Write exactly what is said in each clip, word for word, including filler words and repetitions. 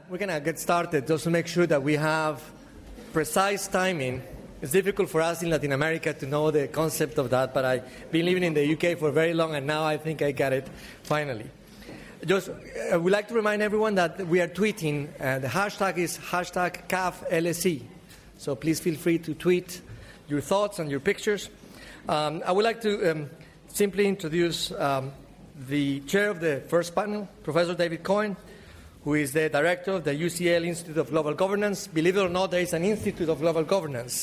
we're gonna get started just to make sure that we have precise timing. It's difficult for us in Latin America to know the concept of that, but I've been living in the U K for very long, and now I think I got it finally. Just, I would like to remind everyone that we are tweeting. Uh, the hashtag is hashtag C A F L S E. So please feel free to tweet your thoughts and your pictures. Um, I would like to um, simply introduce um, the chair of the first panel, Professor David Cohen, who is the director of the U C L Institute of Global Governance. Believe it or not, there is an Institute of Global Governance.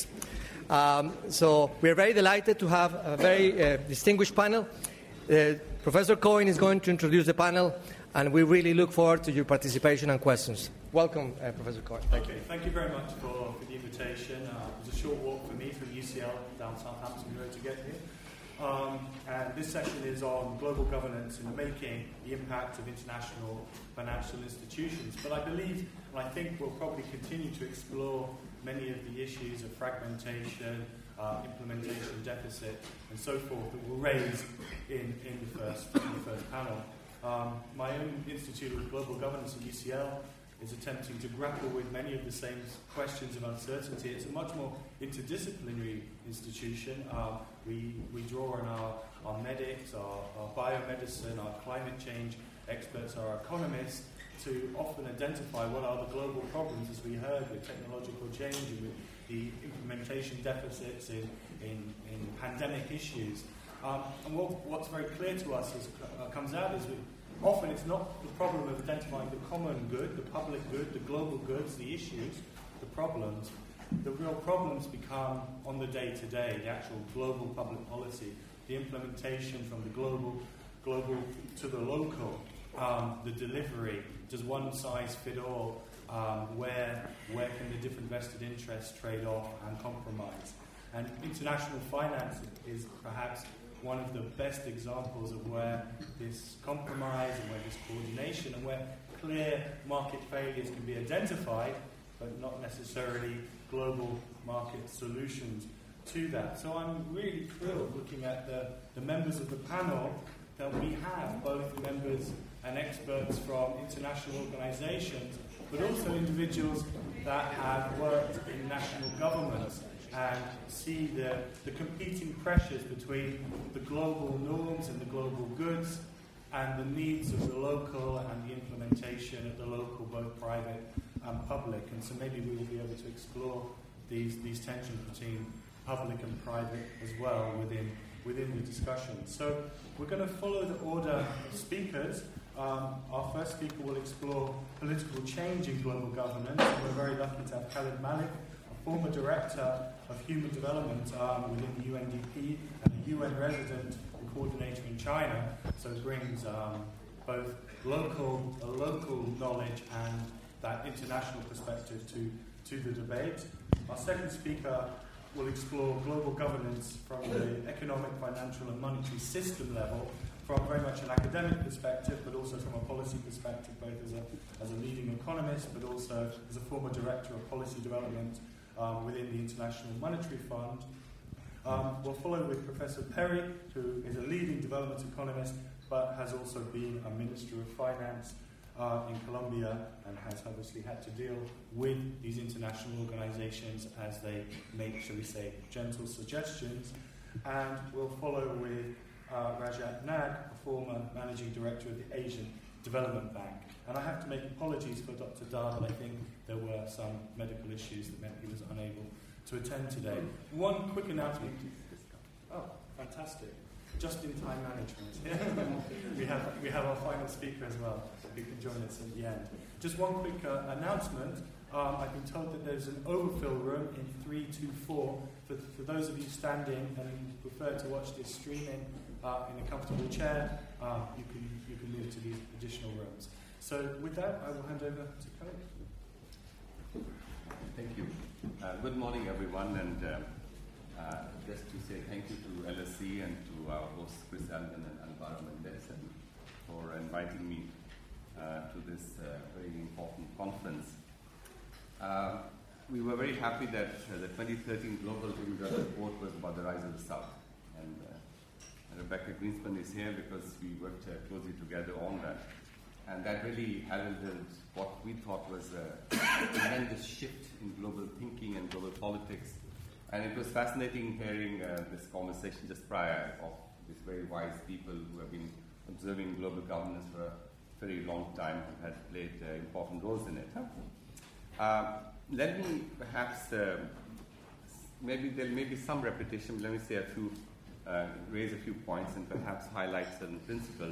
Um, so we are very delighted to have a very uh, distinguished panel. Uh, Professor Cohen is going to introduce the panel, and we really look forward to your participation and questions. Welcome, uh, Professor Cohen. Thank okay, you. Thank you very much for, for the invitation. Uh, it was a short walk for me from U C L down Southampton Road to get here. Um, and this session is on global governance in the making, the impact of international financial institutions. But I believe, and I think we'll probably continue to explore many of the issues of fragmentation, uh, implementation deficit, and so forth that we'll raise in, in, the, first, in the first panel. Um, my own Institute of Global Governance at U C L is attempting to grapple with many of the same questions of uncertainty. It's a much more interdisciplinary institution. Uh, we, we draw on our, our medics, our, our biomedicine, our climate change experts, our economists, to often identify what are the global problems, as we heard, with technological change and with the implementation deficits in, in, in pandemic issues. Um, and what, what's very clear to us as uh, comes out is we, often it's not the problem of identifying the common good, the public good, the global goods, the issues, the problems. The real problems become on the day-to-day, the actual global public policy, the implementation from the global, global to the local, um, the delivery. Does one size fit all? Um, where, where can the different vested interests trade off and compromise? And international finance is perhaps one of the best examples of where this compromise and where this coordination and where clear market failures can be identified, but not necessarily global market solutions to that. So I'm really thrilled looking at the, the members of the panel that we have, both members and experts from international organizations, but also individuals that have worked in national governments and see the, the competing pressures between the global norms and the global goods and the needs of the local and the implementation of the local, both private and public. And so maybe we will be able to explore these, these tensions between public and private as well within, within the discussion. So we're going to follow the order of speakers. Um, our first speaker will explore political change in global governance. And we're very lucky to have Khalid Malik, former director of human development um, within the U N D P and a U N resident and coordinator in China, so it brings um, both local, a local knowledge and that international perspective to, to the debate. Our second speaker will explore global governance from the economic, financial and monetary system level, from very much an academic perspective, but also from a policy perspective, both as a, as a leading economist, but also as a former director of policy development Um, within the International Monetary Fund. Um, we'll follow with Professor Perry, who is a leading development economist, but has also been a Minister of Finance uh, in Colombia and has obviously had to deal with these international organizations as they make, shall we say, gentle suggestions. And we'll follow with uh, Rajat Nag, a former Managing Director of the Asian Development Bank. And I have to make apologies for Doctor Dar, but I think there were some medical issues that meant he was unable to attend today. One quick announcement. Oh, fantastic. Just-in-time management. we have we have our final speaker as well, who can join us at the end. Just one quick uh, announcement. Um, I've been told that there's an overfill room in three two four. For, for those of you standing and prefer to watch this streaming uh, in a comfortable chair, uh, you can you can move to these additional rooms. So with that, I will hand over to Khalid. Thank you. Uh, good morning, everyone, and uh, uh, just to say thank you to L S E and to our hosts, Chris Allen and Alvaro Mendez, for inviting me uh, to this uh, very important conference. Uh, we were very happy that uh, the twenty thirteen Global Immigration Report was about the rise of the South, and uh, Rebecca Greenspan is here because we worked uh, closely together on that. and that really heralded what we thought was a tremendous shift in global thinking and global politics. And it was fascinating hearing uh, this conversation just prior of these very wise people who have been observing global governance for a very long time and had played uh, important roles in it. Huh? Uh, let me perhaps, uh, maybe there may be some repetition, but let me say a few, uh, raise a few points and perhaps highlight certain principles.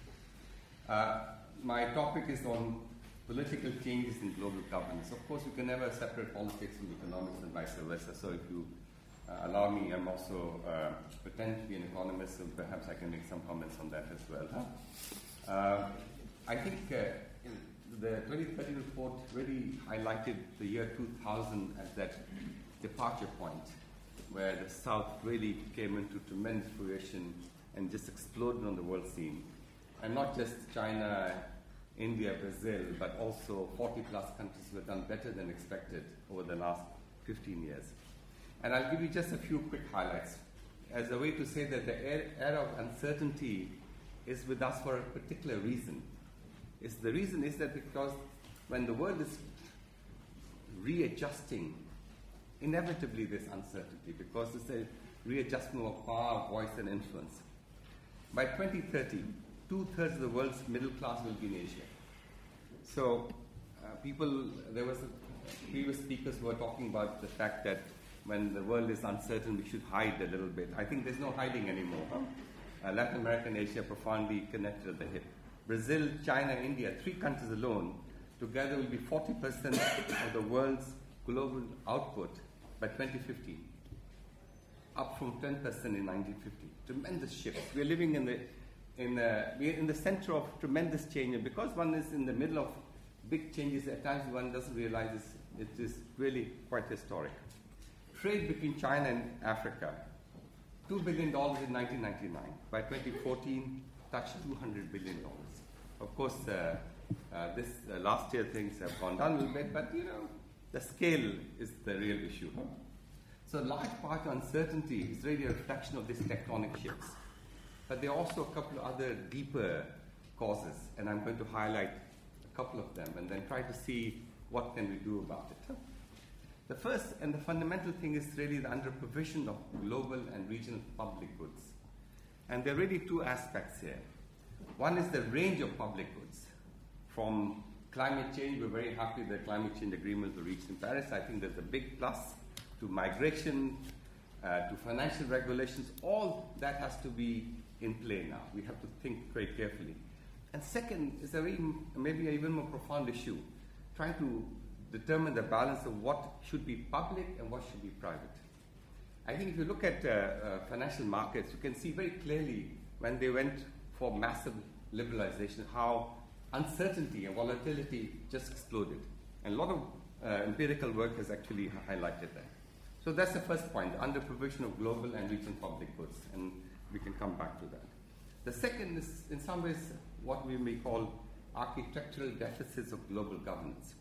Uh, my topic is on political changes in global governance. Of course, you can never separate politics from economics and vice versa. So if you uh, allow me, I'm also uh, pretend to be an economist, so perhaps I can make some comments on that as well. Huh? Uh, I think uh, the twenty thirteen report really highlighted the year two thousand as that departure point where the South really came into tremendous fruition and just exploded on the world scene. And not just China, India, Brazil, but also forty plus countries who have done better than expected over the last fifteen years. And I'll give you just a few quick highlights as a way to say that the era of uncertainty is with us for a particular reason. It's the reason is that because when the world is readjusting, inevitably there's uncertainty because it's a readjustment of power, voice, and influence. By twenty thirty, two-thirds of the world's middle class will be in Asia. So uh, people, there was a, previous speakers who were talking about the fact that when the world is uncertain, we should hide a little bit. I think there's no hiding anymore. Huh? Uh, Latin America and Asia are profoundly connected at the hip. Brazil, China, India, three countries alone, together will be forty percent of the world's global output by twenty fifty, up from ten percent in nineteen fifty. Tremendous shifts. We're living in the In the, we're in the center of tremendous change, and because one is in the middle of big changes, at times one doesn't realize it's, it is really quite historic. Trade between China and Africa, two billion dollars in nineteen ninety-nine. By twenty fourteen, touched two hundred billion dollars. Of course, uh, uh, this uh, last year things have gone down a little bit, but you know, the scale is the real issue. Huh? So, large part of uncertainty is really a reflection of these tectonic shifts. But there are also a couple of other deeper causes, and I'm going to highlight a couple of them and then try to see what can we do about it. The first and the fundamental thing is really the under-provision of global and regional public goods. And there are really two aspects here. One is the range of public goods. From climate change, we're very happy the climate change agreement was reached in Paris. I think there's a big plus to migration, uh, to financial regulations. All that has to be in play now. We have to think very carefully. And second is a very, maybe an even more profound issue, trying to determine the balance of what should be public and what should be private. I think if you look at uh, uh, financial markets, you can see very clearly when they went for massive liberalization, how uncertainty and volatility just exploded. And a lot of uh, empirical work has actually highlighted that. So that's the first point, the under-provision of global and regional public goods. And we can come back to that. The second is, in some ways, what we may call architectural deficits of global governance.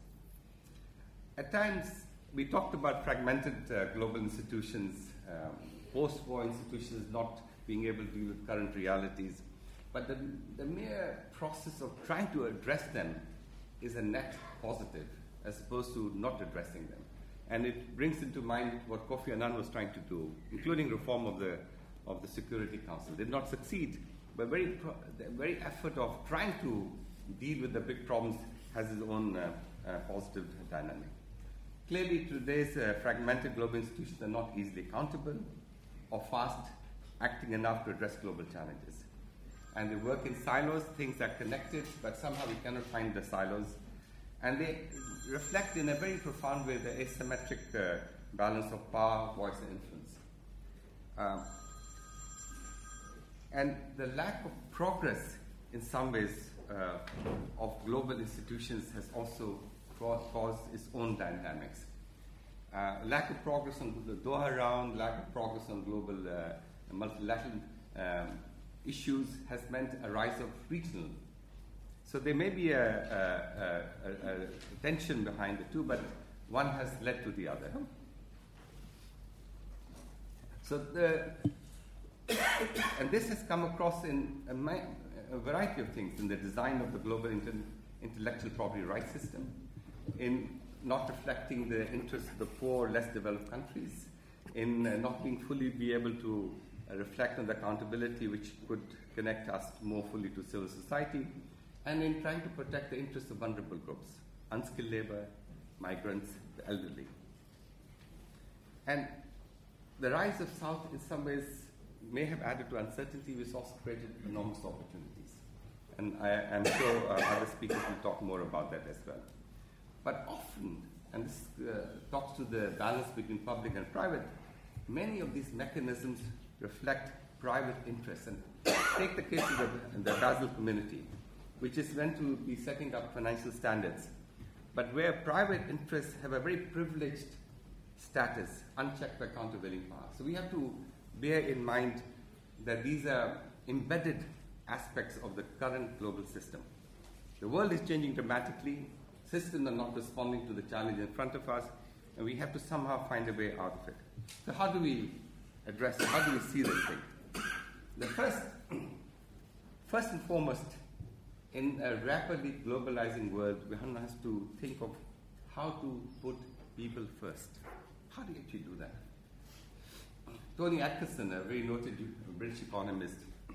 At times, we talked about fragmented uh, global institutions, um, post-war institutions not being able to deal with current realities. But the, the mere process of trying to address them is a net positive, as opposed to not addressing them. And it brings into mind what Kofi Annan was trying to do, including reform of the of the Security Council. Did not succeed, but very pro- the very effort of trying to deal with the big problems has its own uh, uh, positive dynamic. Clearly, today's uh, fragmented global institutions are not easily accountable or fast acting enough to address global challenges. And they work in silos, things are connected, but somehow we cannot find the silos. And they reflect in a very profound way the asymmetric uh, balance of power, voice, and influence. Um, And the lack of progress, in some ways, uh, of global institutions has also caused its own dynamics. Uh, lack of progress on the Doha round, lack of progress on global uh, multilateral um, issues has meant a rise of regional. So there may be a, a, a, a, a tension behind the two, but one has led to the other. So the And this has come across in uh, my, a variety of things in the design of the global inter- intellectual property rights system, in not reflecting the interests of the poor, less developed countries, in uh, not being fully be able to uh, reflect on the accountability which could connect us more fully to civil society, and in trying to protect the interests of vulnerable groups, unskilled labor, migrants, the elderly. And the rise of South in some ways may have added to uncertainty, which also created enormous opportunities. And I am sure uh, other speakers will talk more about that as well. But often, and this uh, talks to the balance between public and private, many of these mechanisms reflect private interests. And take the case of the, the Basel community, which is meant to be setting up financial standards, but where private interests have a very privileged status, unchecked by countervailing power. So we have to bear in mind that these are embedded aspects of the current global system. The world is changing dramatically, systems are not responding to the challenge in front of us, and we have to somehow find a way out of it. So how do we address it? How do we see this thing? The first, first and foremost, in a rapidly globalizing world, one has to think of how to put people first. How do you actually do that? Tony Atkinson, a very noted British economist,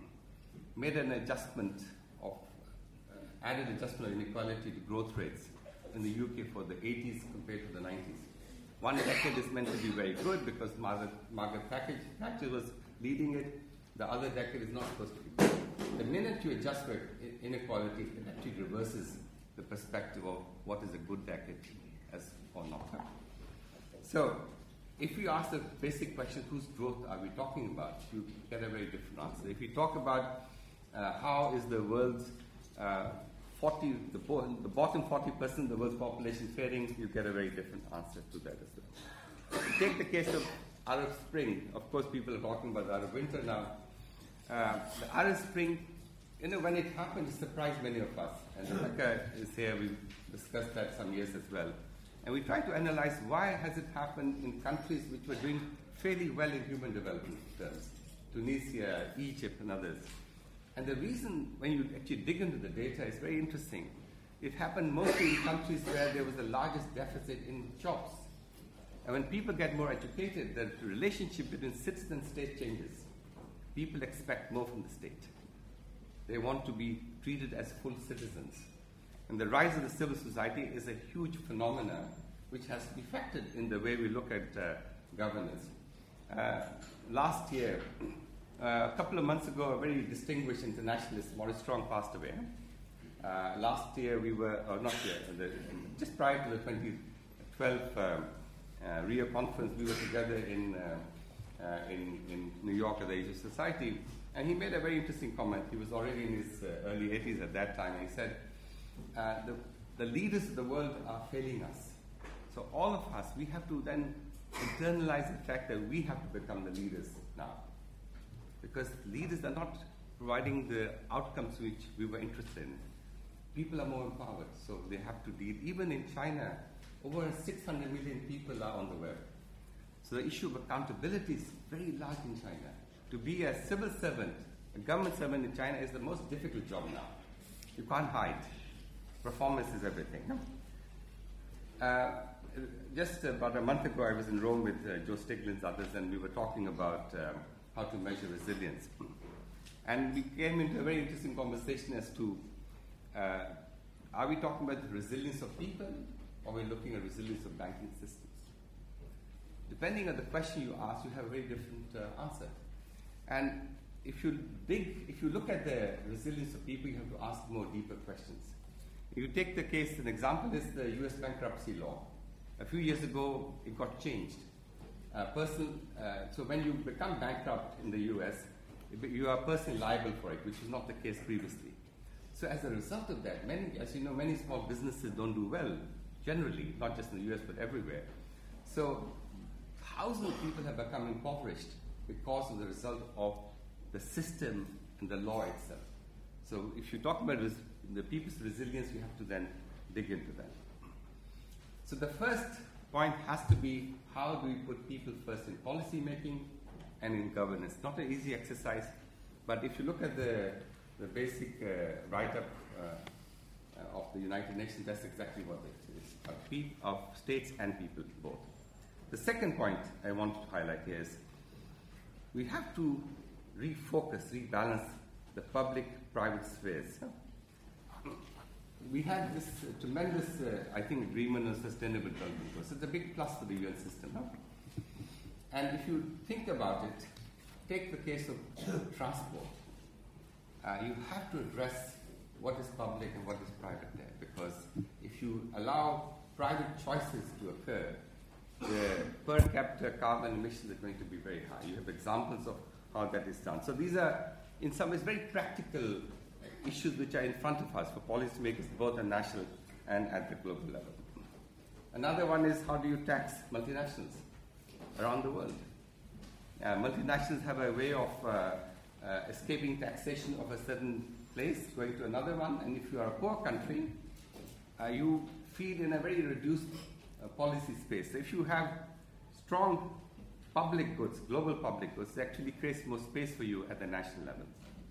made an adjustment of, uh, added adjustment of inequality to growth rates in the U K for the eighties compared to the nineties. One decade is meant to be very good because Margaret, Margaret Thatcher was leading it. The other decade is not supposed to be good. The minute you adjust for inequality, it actually reverses the perspective of what is a good decade as or not. So, if you ask the basic question, whose growth are we talking about, you get a very different answer. If you talk about uh, how is the world's uh, forty, the, bo- the bottom forty percent of the world's population faring, you get a very different answer to that as well. Take the case of Arab Spring. Of course, people are talking about the Arab Winter now. Uh, the Arab Spring, you know, when it happened, it surprised many of us. And Rebecca is here, we discussed that some years as well. And we try to analyze why has it happened in countries which were doing fairly well in human development terms. Tunisia, Egypt, and others. And the reason, when you actually dig into the data, is very interesting. It happened mostly in countries where there was the largest deficit in jobs. And when people get more educated, the relationship between citizen and state changes. People expect more from the state. They want to be treated as full citizens. And the rise of the civil society is a huge phenomenon which has to be factored in the way we look at uh, governance. Uh, last year, uh, a couple of months ago, a very distinguished internationalist, Maurice Strong, passed away. Uh, last year, we were, or not yet, the, just prior to the twenty twelve um, uh, Rio conference, we were together in, uh, uh, in, in New York at the Asia Society, and he made a very interesting comment. He was already in his uh, early eighties at that time, and he said, uh, the, the leaders of the world are failing us. So all of us, we have to then internalize the fact that we have to become the leaders now. Because leaders are not providing the outcomes which we were interested in. People are more empowered, so they have to lead. Even in China, over six hundred million people are on the web. So the issue of accountability is very large in China. To be a civil servant, a government servant in China is the most difficult job now. You can't hide. Performance is everything. Uh, just about a month ago, I was in Rome with uh, Joe Stiglitz and others, and we were talking about um, how to measure resilience. And we came into a very interesting conversation as to uh, are we talking about the resilience of people, or are we looking at resilience of banking systems? Depending on the question you ask, you have a very different uh, answer. And if you dig, if you look at the resilience of people, you have to ask more deeper questions. If you take the case, an example is the U S bankruptcy law. A few years ago, it got changed. Uh, person, uh, so when you become bankrupt in the U S, you are personally liable for it, which was not the case previously. So as a result of that, many, as you know, many small businesses don't do well, generally, not just in the U S, but everywhere. So thousands of people have become impoverished because of the result of the system and the law itself. So if you talk about res- the people's resilience, you have to then dig into that. So the first point has to be, how do we put people first in policy making and in governance? Not an easy exercise, but if you look at the the basic uh, write-up uh, of the United Nations, that's exactly what it is, of, pe- of states and people both. The second point I want to highlight here is we have to refocus, rebalance the public-private spheres. We had this uh, tremendous, uh, I think, agreement on sustainable development goals. It's a big plus for the U N system. Huh? And if you think about it, take the case of transport. Uh, you have to address what is public and what is private there, because if you allow private choices to occur, the per capita carbon emissions are going to be very high. You have examples of how that is done. So these are, in some ways, very practical issues which are in front of us for policymakers both at national and at the global level. Another one is, how do you tax multinationals around the world? Uh, multinationals have a way of uh, uh, escaping taxation of a certain place, going to another one, and if you are a poor country, uh, you feed in a very reduced uh, policy space. So if you have strong public goods, global public goods, it actually creates more space for you at the national level.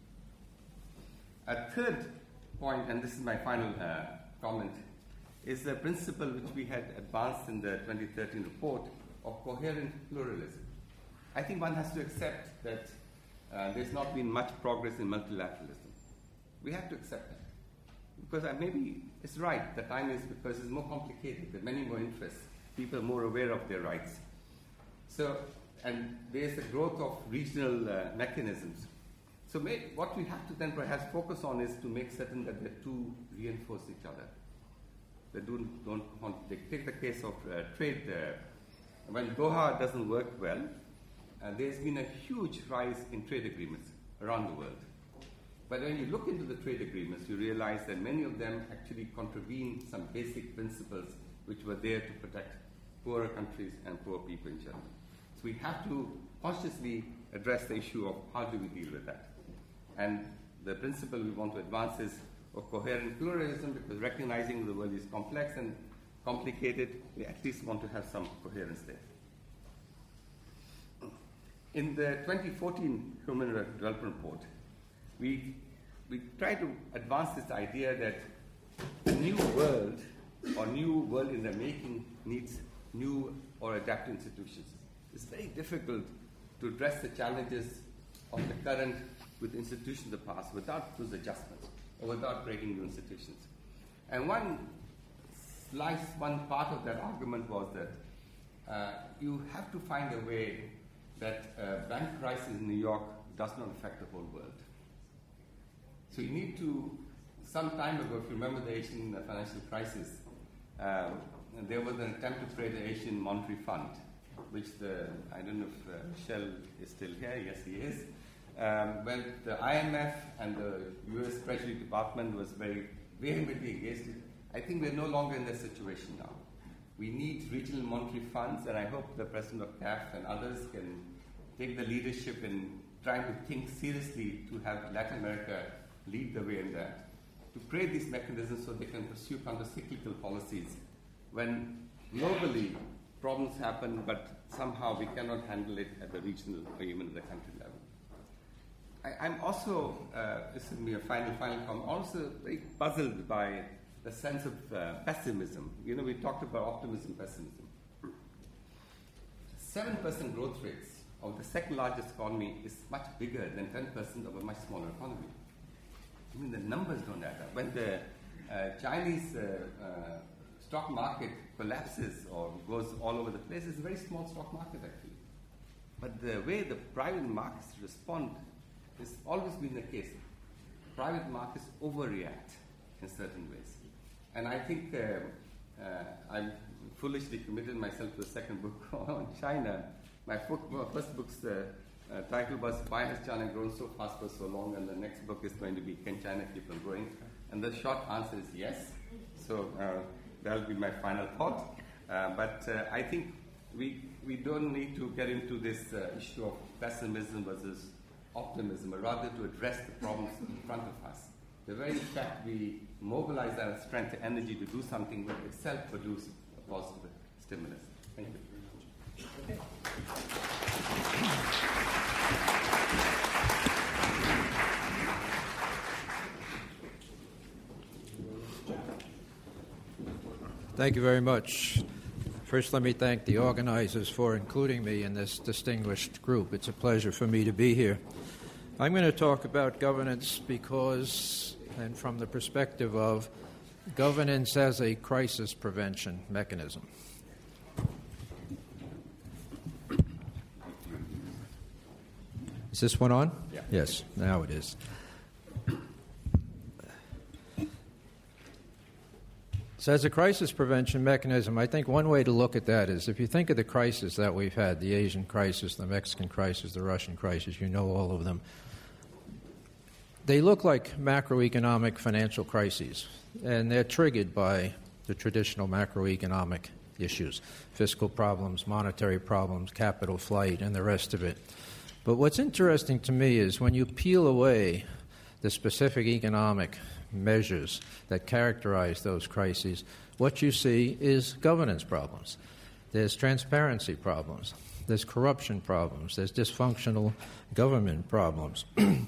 A third point, and this is my final uh, comment, is the principle which we had advanced in the twenty thirteen report of coherent pluralism. I think one has to accept that uh, there's not been much progress in multilateralism. We have to accept that. Because uh, maybe it's right, the time is because it's more complicated, there are many more interests, people are more aware of their rights. So, and there's the growth of regional uh, mechanisms. So may, what we have to then perhaps focus on is to make certain that the two reinforce each other. They don't, don't contradict. Take the case of uh, trade. Uh, when Doha doesn't work well, uh, there's been a huge rise in trade agreements around the world. But when you look into the trade agreements, you realize that many of them actually contravene some basic principles which were there to protect poorer countries and poor people in general. So we have to consciously address the issue of how do we deal with that. And the principle we want to advance is of coherent pluralism, because recognizing the world is complex and complicated, we at least want to have some coherence there. In the twenty fourteen Human Development Report, we, we try to advance this idea that a new world or new world in the making needs new or adapted institutions. It's very difficult to address the challenges of the current with institutions of the past without those adjustments or without breaking new institutions. And one slice, one part of that argument was that uh, you have to find a way that uh, bank crisis in New York does not affect the whole world. So you need to, some time ago, if you remember the Asian financial crisis, um, there was an attempt to create the Asian Monetary Fund, which the, I don't know if uh, Michel is still here, yes he is. Um, well, the I M F and the U S Treasury Department was very vehemently against it. I think we're no longer in that situation now. We need regional monetary funds, and I hope the President of C A F and others can take the leadership in trying to think seriously to have Latin America lead the way in that, to create these mechanisms so they can pursue counter-cyclical policies when globally problems happen, but somehow we cannot handle it at the regional or even at the country level. I, I'm also, uh, this is me a final, final comment, also very puzzled by the sense of uh, pessimism. You know, we talked about optimism, pessimism. seven percent growth rates of the second largest economy is much bigger than ten percent of a much smaller economy. I mean, the numbers don't add up. When the uh, Chinese uh, uh, stock market collapses or goes all over the place, it's a very small stock market actually. But the way the private markets respond has always been the case. Private markets overreact in certain ways. And I think uh, uh, I've foolishly committed myself to the second book on China. My first book's uh, uh, title was Why Has China Grown So Fast for So Long? And the next book is going to be Can China Keep on Growing? And the short answer is yes. So uh, that'll be my final thought. Uh, but uh, I think we, we don't need to get into this uh, issue of pessimism versus optimism, but rather to address the problems in front of us. The very fact we mobilize our strength and energy to do something will itself produce a positive stimulus. Thank you very much. Okay. Thank you very much. First, let me thank the organizers for including me in this distinguished group. It's a pleasure for me to be here. I'm going to talk about governance because, and from the perspective of governance as a crisis prevention mechanism. Is this one on? Yeah. Yes, now it is. So as a crisis prevention mechanism, I think one way to look at that is if you think of the crises that we've had, the Asian crisis, the Mexican crisis, the Russian crisis, you know all of them. They look like macroeconomic financial crises, and they're triggered by the traditional macroeconomic issues, fiscal problems, monetary problems, capital flight, and the rest of it. But what's interesting to me is when you peel away the specific economic measures that characterize those crises, what you see is governance problems. There's transparency problems. There's corruption problems. There's dysfunctional government problems.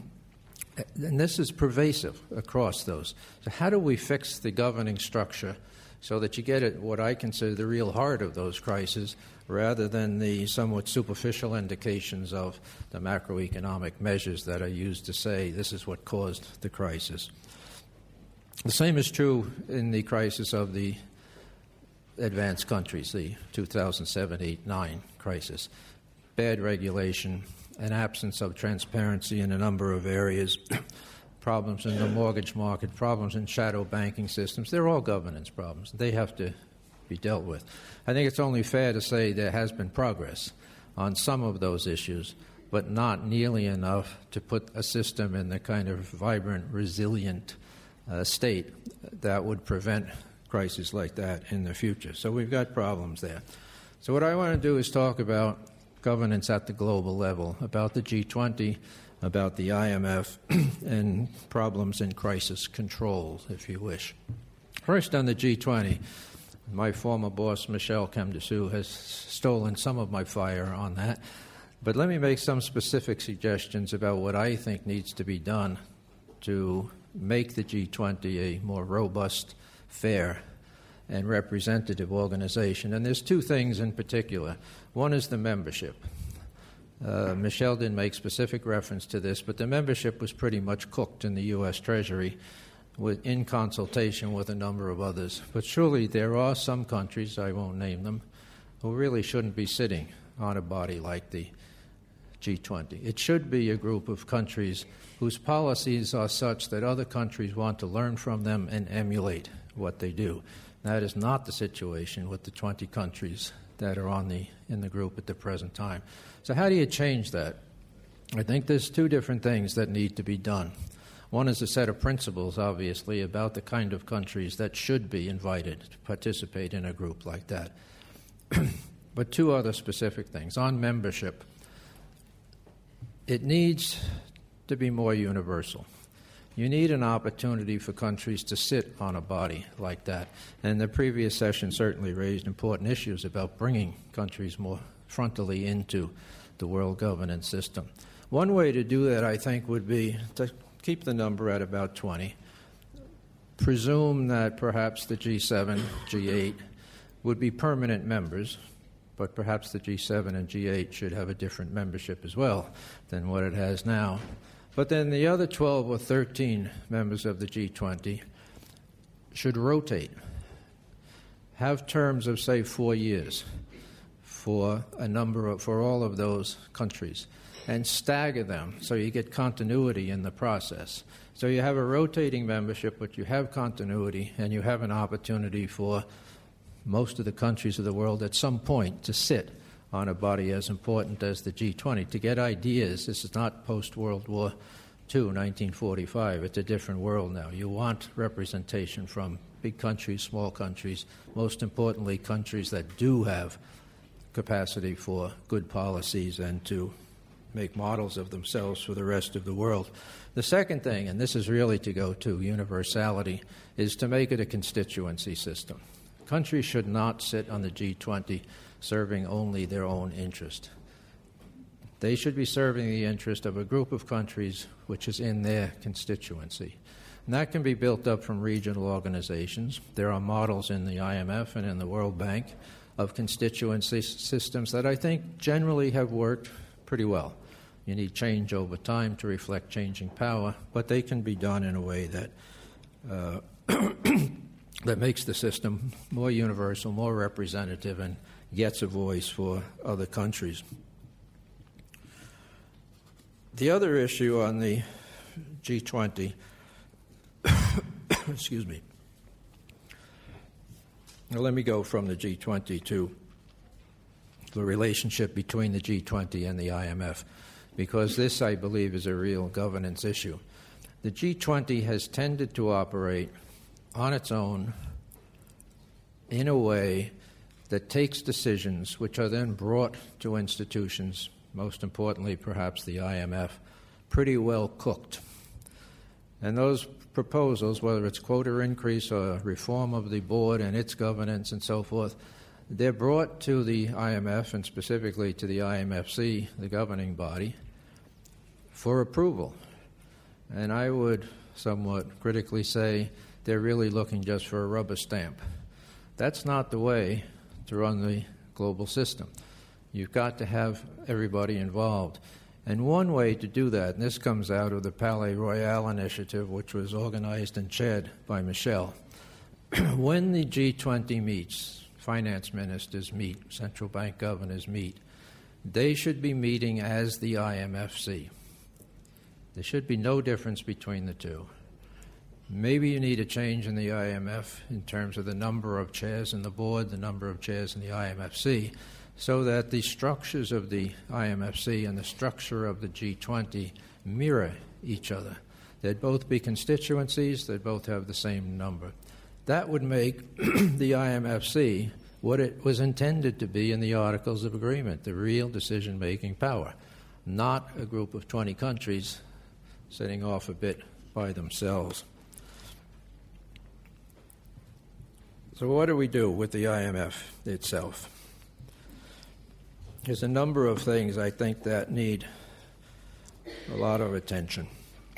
And this is pervasive across those. So how do we fix the governing structure so that you get at what I consider the real heart of those crises rather than the somewhat superficial indications of the macroeconomic measures that are used to say this is what caused the crisis? The same is true in the crisis of the advanced countries, the two thousand seven, eight, nine crisis. Bad regulation, an absence of transparency in a number of areas, problems in the mortgage market, problems in shadow banking systems. They're all governance problems. They have to be dealt with. I think it's only fair to say there has been progress on some of those issues, but not nearly enough to put a system in the kind of vibrant, resilient uh, state that would prevent crises like that in the future. So we've got problems there. So what I want to do is talk about governance at the global level, about the G twenty, about the I M F, and problems in crisis control, if you wish. First, on the G twenty, my former boss, Michel Camdessus, has stolen some of my fire on that. But let me make some specific suggestions about what I think needs to be done to make the G twenty a more robust, fair, and representative organization. And there's two things in particular. One is the membership. Uh, Michel didn't make specific reference to this, but the membership was pretty much cooked in the U S Treasury with, in consultation with a number of others. But surely there are some countries, I won't name them, who really shouldn't be sitting on a body like the G twenty. It should be a group of countries whose policies are such that other countries want to learn from them and emulate what they do. That is not the situation with the twenty countries that are on the in the group at the present time. So how do you change that? I think there's two different things that need to be done. One is a set of principles, obviously, about the kind of countries that should be invited to participate in a group like that. But two other specific things. On membership, it needs to be more universal. You need an opportunity for countries to sit on a body like that. And the previous session certainly raised important issues about bringing countries more frontally into the world governance system. One way to do that, I think, would be to keep the number at about twenty. Presume that perhaps the G seven, G eight would be permanent members, but perhaps the G seven and G eight should have a different membership as well than what it has now. But then the other twelve or thirteen members of the G twenty should rotate, have terms of, say, four years for a number of, for all of those countries, and stagger them so you get continuity in the process. So you have a rotating membership, but you have continuity, and you have an opportunity for most of the countries of the world at some point to sit on a body as important as the G twenty, to get ideas. This is not post-World War Two, nineteen forty-five. It's a different world now. You want representation from big countries, small countries, most importantly, countries that do have capacity for good policies and to make models of themselves for the rest of the world. The second thing, and this is really to go to universality, is to make it a constituency system. Countries should not sit on the G twenty serving only their own interest. They should be serving the interest of a group of countries which is in their constituency. And that can be built up from regional organizations. There are models in the I M F and in the World Bank of constituency systems that I think generally have worked pretty well. You need change over time to reflect changing power, but they can be done in a way that uh, that makes the system more universal, more representative, and gets a voice for other countries. The other issue on the G twenty, excuse me. Now let me go from the G twenty to the relationship between the G twenty and the I M F, because this, I believe, is a real governance issue. The G twenty has tended to operate on its own in a way that takes decisions which are then brought to institutions, most importantly perhaps the I M F, pretty well cooked. And those proposals, whether it's quota increase or reform of the board and its governance and so forth, they're brought to the I M F and specifically to the I M F C, the governing body, for approval. And I would somewhat critically say they're really looking just for a rubber stamp. That's not the way to run the global system. You've got to have everybody involved. And one way to do that, and this comes out of the Palais Royal initiative, which was organized and chaired by Michel, when the G twenty meets, finance ministers meet, central bank governors meet, they should be meeting as the I M F C. There should be no difference between the two. Maybe you need a change in the I M F in terms of the number of chairs in the board, the number of chairs in the I M F C, so that the structures of the I M F C and the structure of the G twenty mirror each other. They'd both be constituencies, they'd both have the same number. That would make the I M F C what it was intended to be in the Articles of Agreement, the real decision-making power, not a group of twenty countries sitting off a bit by themselves. So what do we do with the I M F itself? There's a number of things I think that need a lot of attention.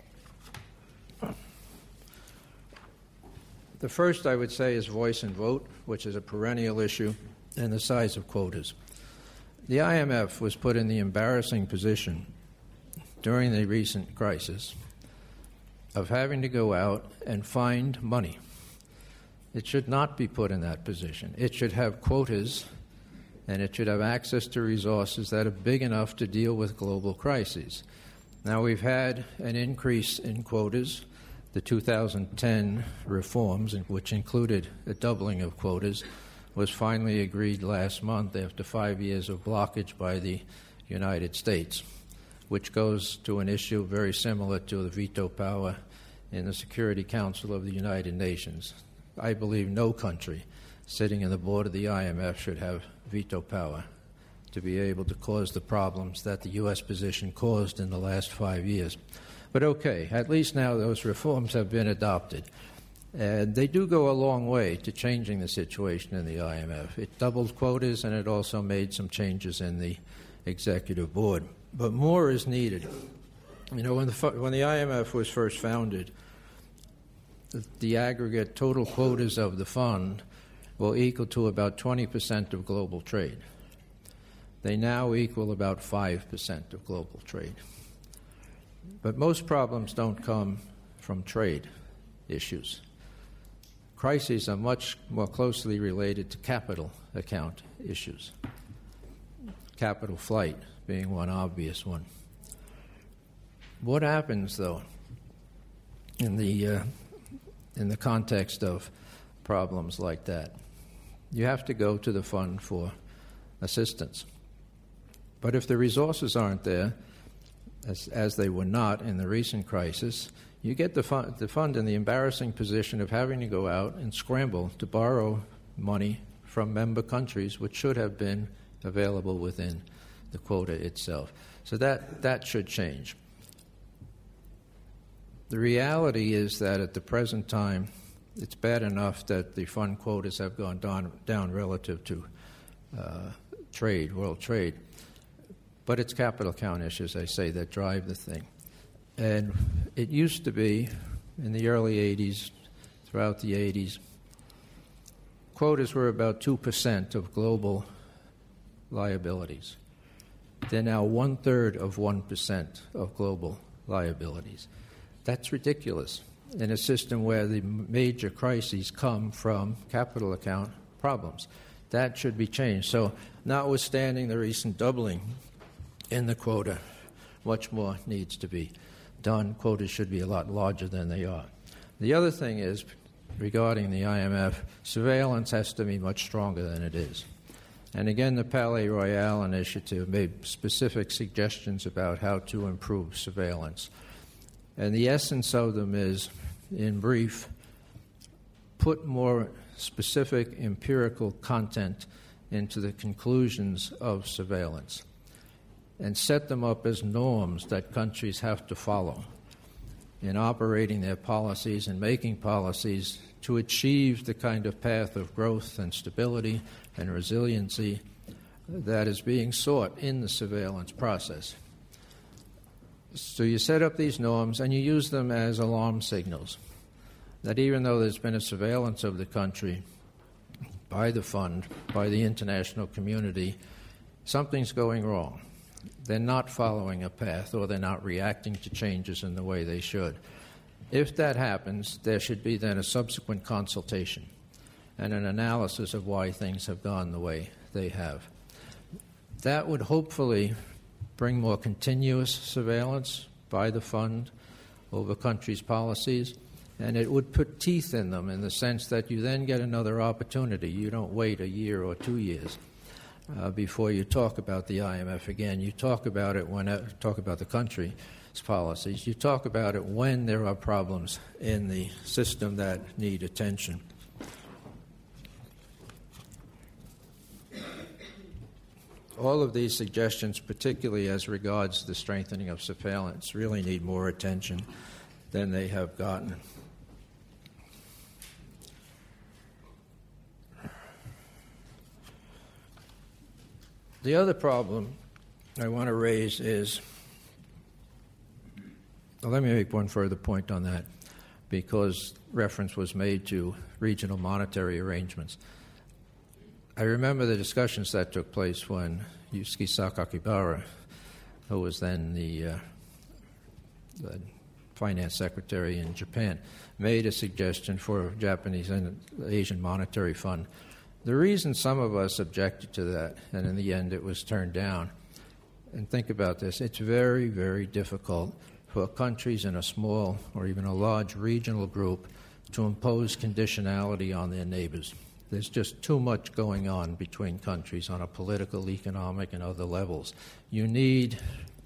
The first, I would say, is voice and vote, which is a perennial issue, and the size of quotas. The I M F was put in the embarrassing position during the recent crisis of having to go out and find money. It should not be put in that position. It should have quotas, and it should have access to resources that are big enough to deal with global crises. Now, we've had an increase in quotas. The two thousand ten reforms, which included a doubling of quotas, was finally agreed last month after five years of blockage by the United States, which goes to an issue very similar to the veto power in the Security Council of the United Nations. I believe no country sitting in the board of the I M F should have veto power to be able to cause the problems that the U S position caused in the last five years. But okay, at least now those reforms have been adopted. And they do go a long way to changing the situation in the I M F. It doubled quotas, and it also made some changes in the executive board. But more is needed. You know, when the, when the I M F was first founded, the, the aggregate total quotas of the fund will equal to about twenty percent of global trade. They now equal about five percent of global trade. But most problems don't come from trade issues. Crises are much more closely related to capital account issues. Capital flight being one obvious one. What happens, though, in the uh, in the context of problems like that? You have to go to the fund for assistance. But if the resources aren't there, as, as they were not in the recent crisis, you get the fund, the fund in the embarrassing position of having to go out and scramble to borrow money from member countries, which should have been available within the quota itself. So that, that should change. The reality is that at the present time, it's bad enough that the fund quotas have gone down, down relative to uh, trade, world trade. But it's capital account issues, I say, that drive the thing. And it used to be, in the early eighties, throughout the eighties, quotas were about two percent of global liabilities. They're now one-third of one percent of global liabilities. That's ridiculous in a system where the major crises come from capital account problems. That should be changed. So, notwithstanding the recent doubling in the quota, much more needs to be done. Quotas should be a lot larger than they are. The other thing is, regarding the I M F, surveillance has to be much stronger than it is. And again, the Palais Royal Initiative made specific suggestions about how to improve surveillance. And the essence of them is, in brief, put more specific empirical content into the conclusions of surveillance and set them up as norms that countries have to follow in operating their policies and making policies to achieve the kind of path of growth and stability and resiliency that is being sought in the surveillance process. So you set up these norms and you use them as alarm signals, that even though there's been a surveillance of the country by the fund, by the international community, something's going wrong. They're not following a path, or they're not reacting to changes in the way they should. If that happens, there should be then a subsequent consultation and an analysis of why things have gone the way they have. That would hopefully bring more continuous surveillance by the fund over countries' policies, and it would put teeth in them in the sense that you then get another opportunity. You don't wait a year or two years uh, before you talk about the I M F again. You talk about it when uh, talk about the country's policies. You talk about it when there are problems in the system that need attention. All of these suggestions, particularly as regards the strengthening of surveillance, really need more attention than they have gotten. The other problem I want to raise is, well, let me make one further point on that, because reference was made to regional monetary arrangements. I remember the discussions that took place when Yusuke Sakakibara, who was then the, uh, the finance secretary in Japan, made a suggestion for a Japanese and Asian Monetary Fund. The reason some of us objected to that, and in the end it was turned down, and think about this, it's very, very difficult for countries in a small or even a large regional group to impose conditionality on their neighbors. There's just too much going on between countries on a political, economic, and other levels. You need,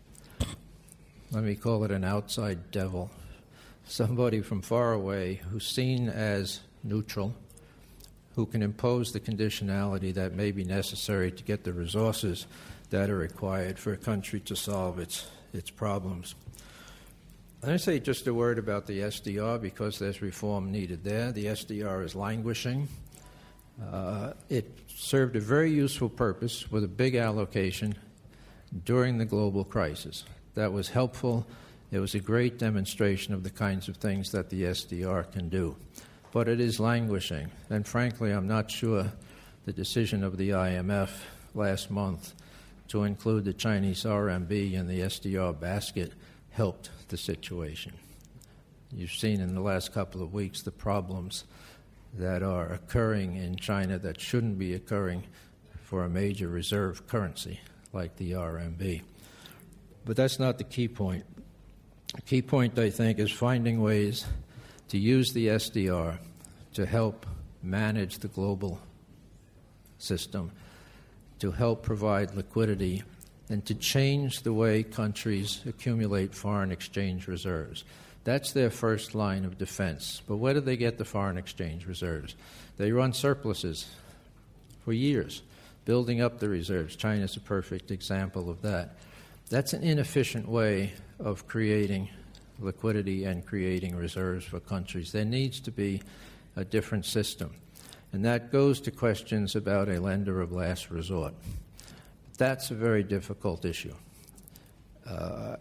let me call it an outside devil, somebody from far away who's seen as neutral, who can impose the conditionality that may be necessary to get the resources that are required for a country to solve its, its problems. Let me say just a word about the S D R, because there's reform needed there. The S D R is languishing. Uh, it served a very useful purpose with a big allocation during the global crisis. That was helpful. It was a great demonstration of the kinds of things that the S D R can do. But it is languishing. And frankly, I'm not sure the decision of the I M F last month to include the Chinese R M B in the S D R basket helped the situation. You've seen in the last couple of weeks the problems that are occurring in China that shouldn't be occurring for a major reserve currency like the R M B. But that's not the key point. The key point, I think, is finding ways to use the S D R to help manage the global system, to help provide liquidity, and to change the way countries accumulate foreign exchange reserves. That's their first line of defense. But where do they get the foreign exchange reserves? They run surpluses for years, building up the reserves. China's a perfect example of that. That's an inefficient way of creating liquidity and creating reserves for countries. There needs to be a different system. And that goes to questions about a lender of last resort. That's a very difficult issue. Uh,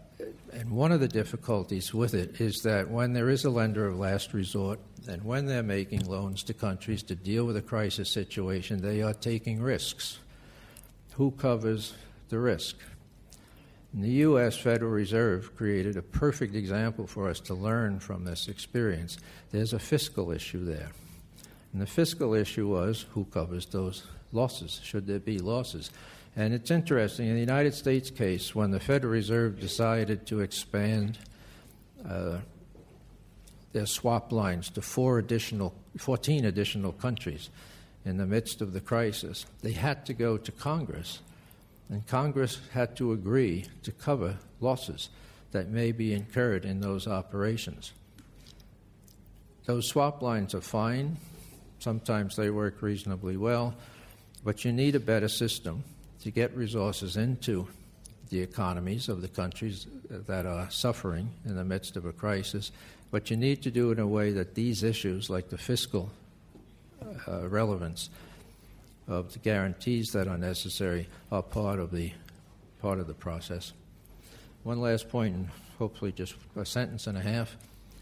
And one of the difficulties with it is that when there is a lender of last resort, and when they're making loans to countries to deal with a crisis situation, they are taking risks. Who covers the risk? And the U S Federal Reserve created a perfect example for us to learn from this experience. There's a fiscal issue there. And the fiscal issue was who covers those losses, should there be losses. And it's interesting, in the United States case, when the Federal Reserve decided to expand uh, their swap lines to four additional, fourteen additional countries in the midst of the crisis, they had to go to Congress, and Congress had to agree to cover losses that may be incurred in those operations. Those swap lines are fine. Sometimes they work reasonably well, but you need a better system to get resources into the economies of the countries that are suffering in the midst of a crisis. But you need to do it in a way that these issues, like the fiscal uh, relevance of the guarantees that are necessary, are part of the part of the process. One last point, and hopefully just a sentence and a half.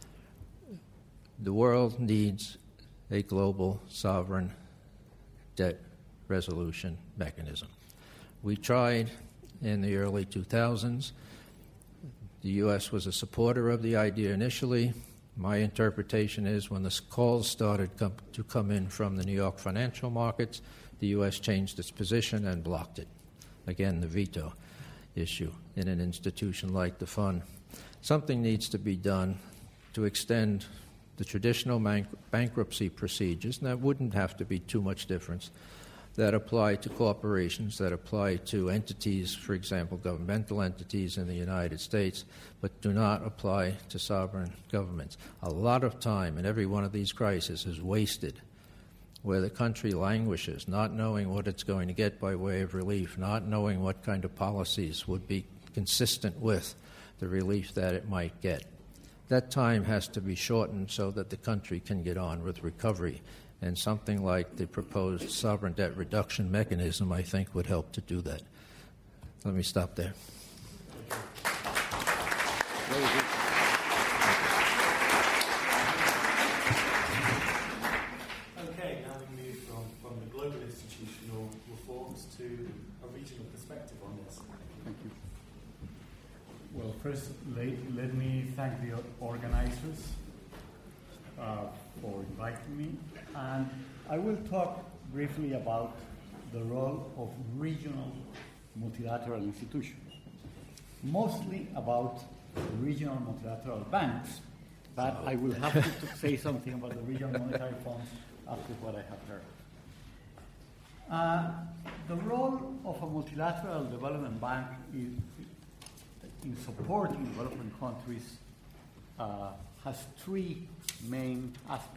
The world needs a global sovereign debt resolution mechanism. We tried in the early two thousands. The U S was a supporter of the idea initially. My interpretation is when the calls started com- to come in from the New York financial markets, the U S changed its position and blocked it. Again, the veto issue in an institution like the fund. Something needs to be done to extend the traditional bank- bankruptcy procedures, and that wouldn't have to be too much difference, that apply to corporations, that apply to entities, for example, governmental entities in the United States, but do not apply to sovereign governments. A lot of time in every one of these crises is wasted where the country languishes, not knowing what it's going to get by way of relief, not knowing what kind of policies would be consistent with the relief that it might get. That time has to be shortened so that the country can get on with recovery. And something like the proposed sovereign debt reduction mechanism, I think, would help to do that. Let me stop there. Okay, now we move from, from the global institutional reforms to a regional perspective on this. Thank you. Well, first, let, let me thank the organizers uh, for inviting me. And I will talk briefly about the role of regional multilateral institutions, mostly about regional multilateral banks, but I will have to, to say something about the regional monetary funds after what I have heard. Uh, the role of a multilateral development bank is, in supporting developing countries uh, has three main aspects.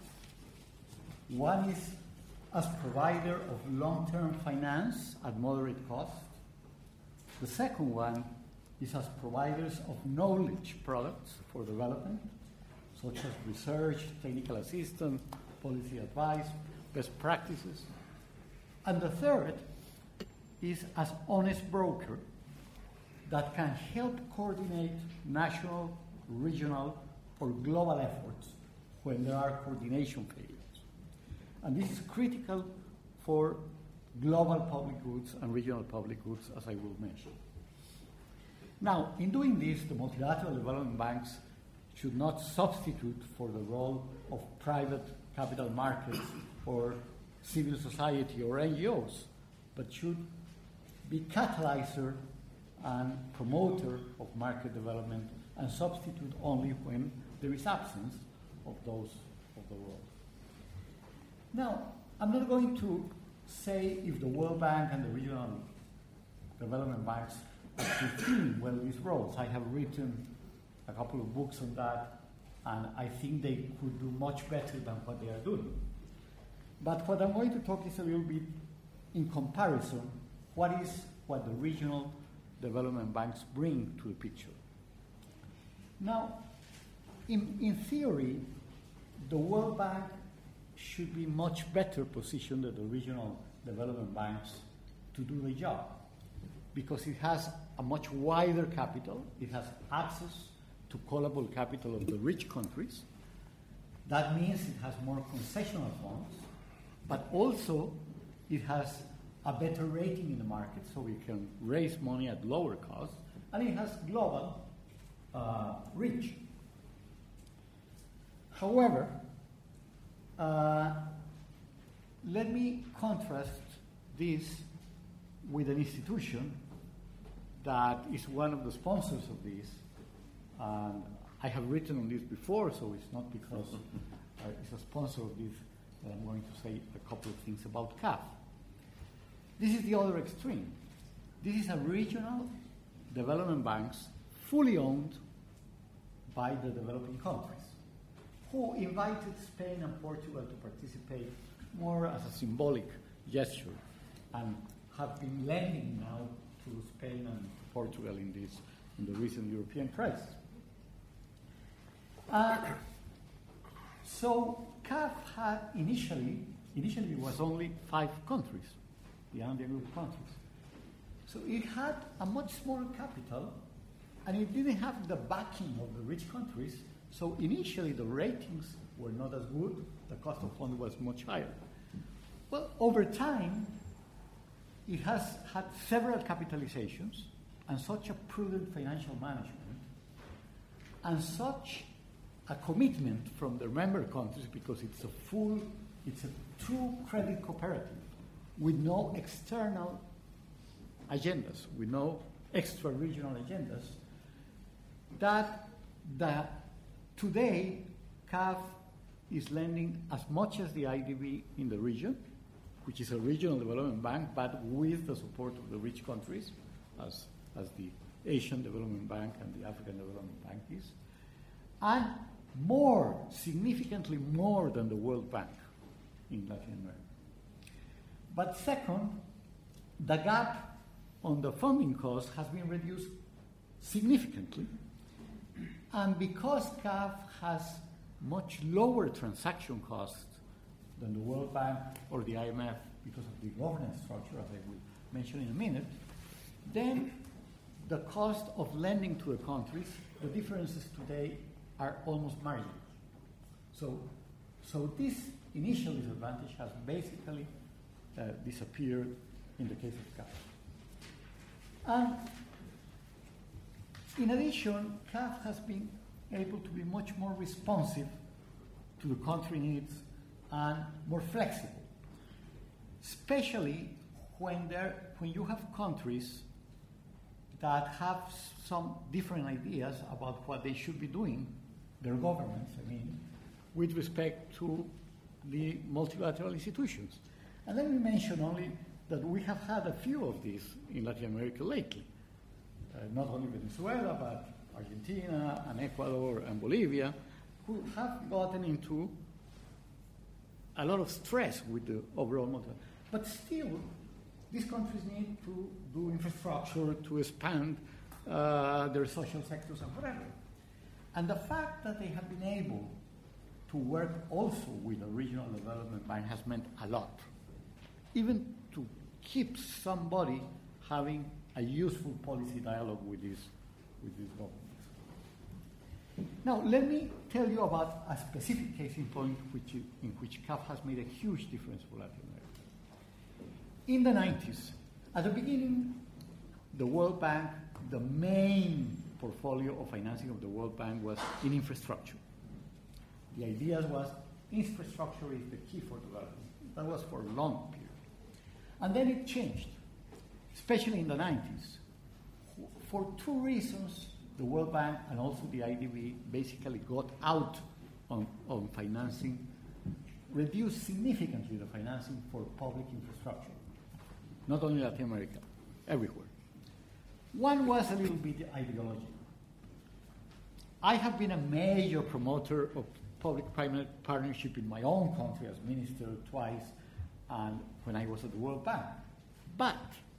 One is as provider of long-term finance at moderate cost. The second one is as providers of knowledge products for development, such as research, technical assistance, policy advice, best practices. And the third is as honest broker that can help coordinate national, regional, or global efforts when there are coordination failures. And this is critical for global public goods and regional public goods, as I will mention. Now, in doing this, the multilateral development banks should not substitute for the role of private capital markets or civil society or N G Os, but should be catalyzer and promoter of market development and substitute only when there is absence of those of the role. Now, I'm not going to say if the World Bank and the regional development banks are fulfilling well these roles. I have written a couple of books on that, and I think they could do much better than what they are doing. But what I'm going to talk is a little bit in comparison, what is what the regional development banks bring to the picture. Now, in, in theory, the World Bank should be much better positioned than the regional development banks to do the job. because it has a much wider capital. It has access to callable capital of the rich countries. That means it has more concessional funds, but also it has a better rating in the market, so we can raise money at lower cost, and it has global uh, reach. However, uh, let me contrast this with an institution that is one of the sponsors of this. And I have written on this before, so it's not because uh, it's a sponsor of this that I'm going to say a couple of things about C A F. This is the other extreme. This is a regional development banks fully owned by the developing countries, who invited Spain and Portugal to participate more as a symbolic gesture, and have been lending now to Spain and Portugal in this in the recent European crisis. Uh, so C A F had initially initially it was only five countries, the Andean group countries. So it had a much smaller capital, and it didn't have the backing of the rich countries. So initially the ratings were not as good. The cost of fund was much higher. Well, over time, it has had several capitalizations and such a prudent financial management and such a commitment from the member countries, because it's a full, it's a true credit cooperative with no external agendas, with no extra regional agendas, that, that today C A F is lending as much as the I D B in the region, which is a regional development bank, but with the support of the rich countries, as, as the Asian Development Bank and the African Development Bank is, and more, significantly more than the World Bank in Latin America. But second, the gap on the funding cost has been reduced significantly, and because C A F has much lower transaction costs than the World Bank or the I M F because of the governance structure, as I will mention in a minute, then the cost of lending to the countries, the differences today are almost marginal. So, so this initial disadvantage has basically uh, disappeared in the case of C A F. And in addition, C A F has been able to be much more responsive to the country needs and more flexible, especially when, there, when you have countries that have some different ideas about what they should be doing, their governments, I mean, with respect to the multilateral institutions. And let me mention only that we have had a few of these in Latin America lately. Uh, not only Venezuela, but Argentina and Ecuador and Bolivia, who have gotten into a lot of stress with the overall model. But still, these countries need to do infrastructure, to expand uh, their social sectors and whatever. And the fact that they have been able to work also with a regional development bank has meant a lot. Even to keep somebody having a useful policy dialogue with these, with these governments. Now, let me tell you about a specific case in point which, in which C A F has made a huge difference for Latin America. In the nineties, at the beginning, the World Bank, the main portfolio of financing of the World Bank was in infrastructure. The idea was infrastructure is the key for development. That was for a long period. And then it changed, especially in the nineties. For two reasons, the World Bank and also the I D B basically got out on, on financing, reduced significantly the financing for public infrastructure, not only Latin America, everywhere. One was a little bit ideological. I have been a major promoter of public-private partnership in my own country as minister twice, and when I was at the World Bank. But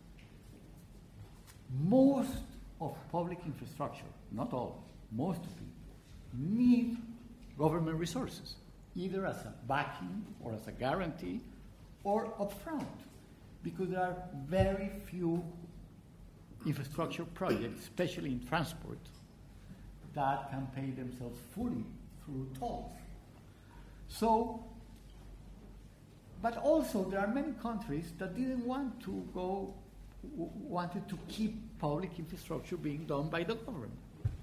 most of public infrastructure, not all, most of it, need government resources, either as a backing or as a guarantee or upfront, because there are very few infrastructure projects, especially in transport, that can pay themselves fully through tolls. So, but also there are many countries that didn't want to go, w- wanted to keep public infrastructure being done by the government.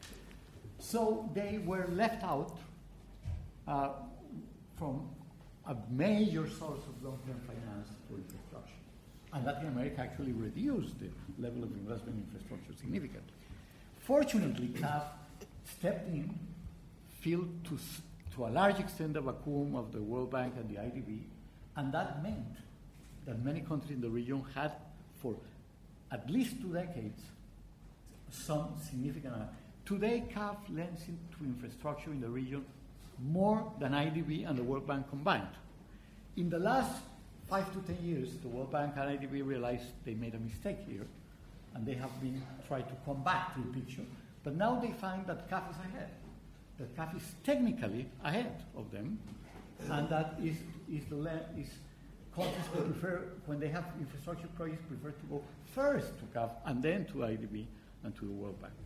So they were left out uh, from a major source of long-term finance for infrastructure. And Latin America actually reduced the level of investment in infrastructure significantly. Fortunately, C A F stepped in, filled to, to a large extent the vacuum of the World Bank and the I D B, and that meant that many countries in the region had, for at least two decades, some significant. Today, C A F lends into infrastructure in the region more than I D B and the World Bank combined. In the last five to ten years, the World Bank and I D B realized they made a mistake here, and they have been trying to come back to the picture. But now they find that C A F is ahead. That C A F is technically ahead of them, and that is is the le- is countries that prefer, when they have infrastructure projects, prefer to go first to C A F and then to I D B and to the World Bank.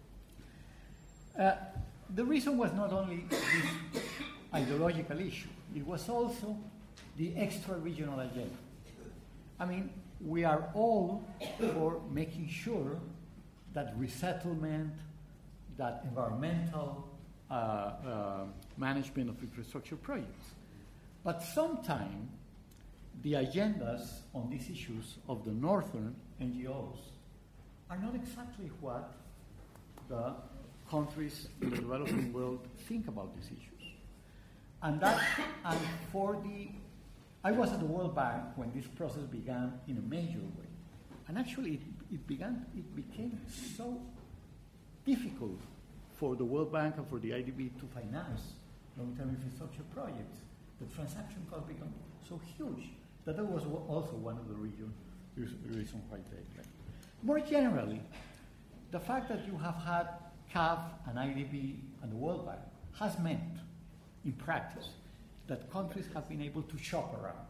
Uh, the reason was not only this ideological issue, it was also the extra-regional agenda. I mean, we are all for making sure that resettlement, that environmental uh, uh, management of infrastructure projects. But sometimes the agendas on these issues of the northern N G Os are not exactly what the countries in the developing world think about these issues. And that, and for the, I was at the World Bank when this process began in a major way. And actually it, it began, it became so difficult for the World Bank and for the I D B to finance long-term infrastructure projects. The transaction cost became so huge that that was also one of the reason, reasons why they left. More generally, the fact that you have had C A F and I D B and the World Bank has meant, in practice, that countries have been able to shop around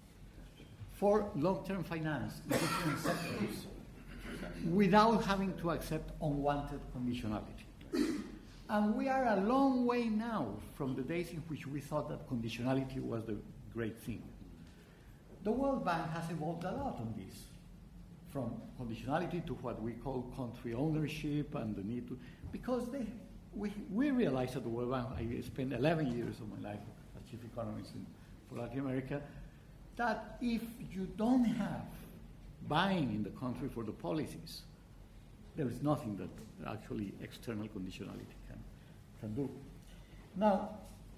for long-term finance in different sectors without having to accept unwanted conditionality. And we are a long way now from the days in which we thought that conditionality was the great thing. The World Bank has evolved a lot on this, from conditionality to what we call country ownership and the need to, because they, we, we realized at the World Bank, I spent eleven years of my life as chief economist in, for Latin America, that if you don't have buying in the country for the policies, there is nothing that actually external conditionality can, can do. Now,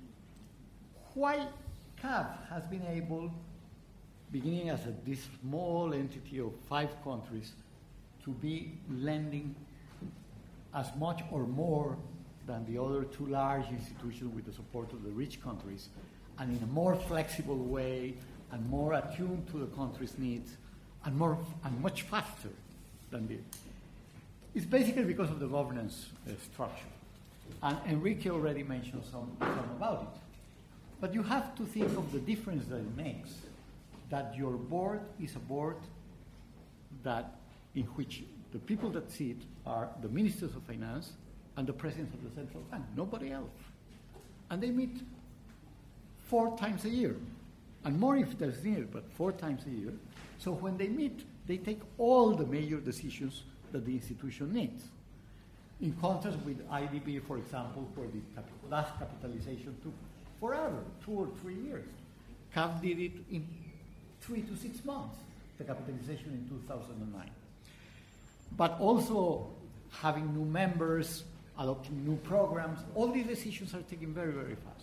why C A F has been able, beginning as a, this small entity of five countries, to be lending as much or more than the other two large institutions with the support of the rich countries, and in a more flexible way, and more attuned to the country's needs, and more and much faster than the. It's basically because of the governance uh, structure, and Enrique already mentioned some, some about it. But you have to think of the difference that it makes. That your board is a board that in which the people that sit are the ministers of finance and the president of the central bank, nobody else. And they meet four times a year, and more if there's need, but four times a year. So when they meet, they take all the major decisions that the institution needs. In contrast with I D B, for example, where the cap- last capitalization took forever, two or three years. C A F did it in three to six months, the capitalization in two thousand nine. But also having new members, adopting new programs, all these decisions are taken very, very fast.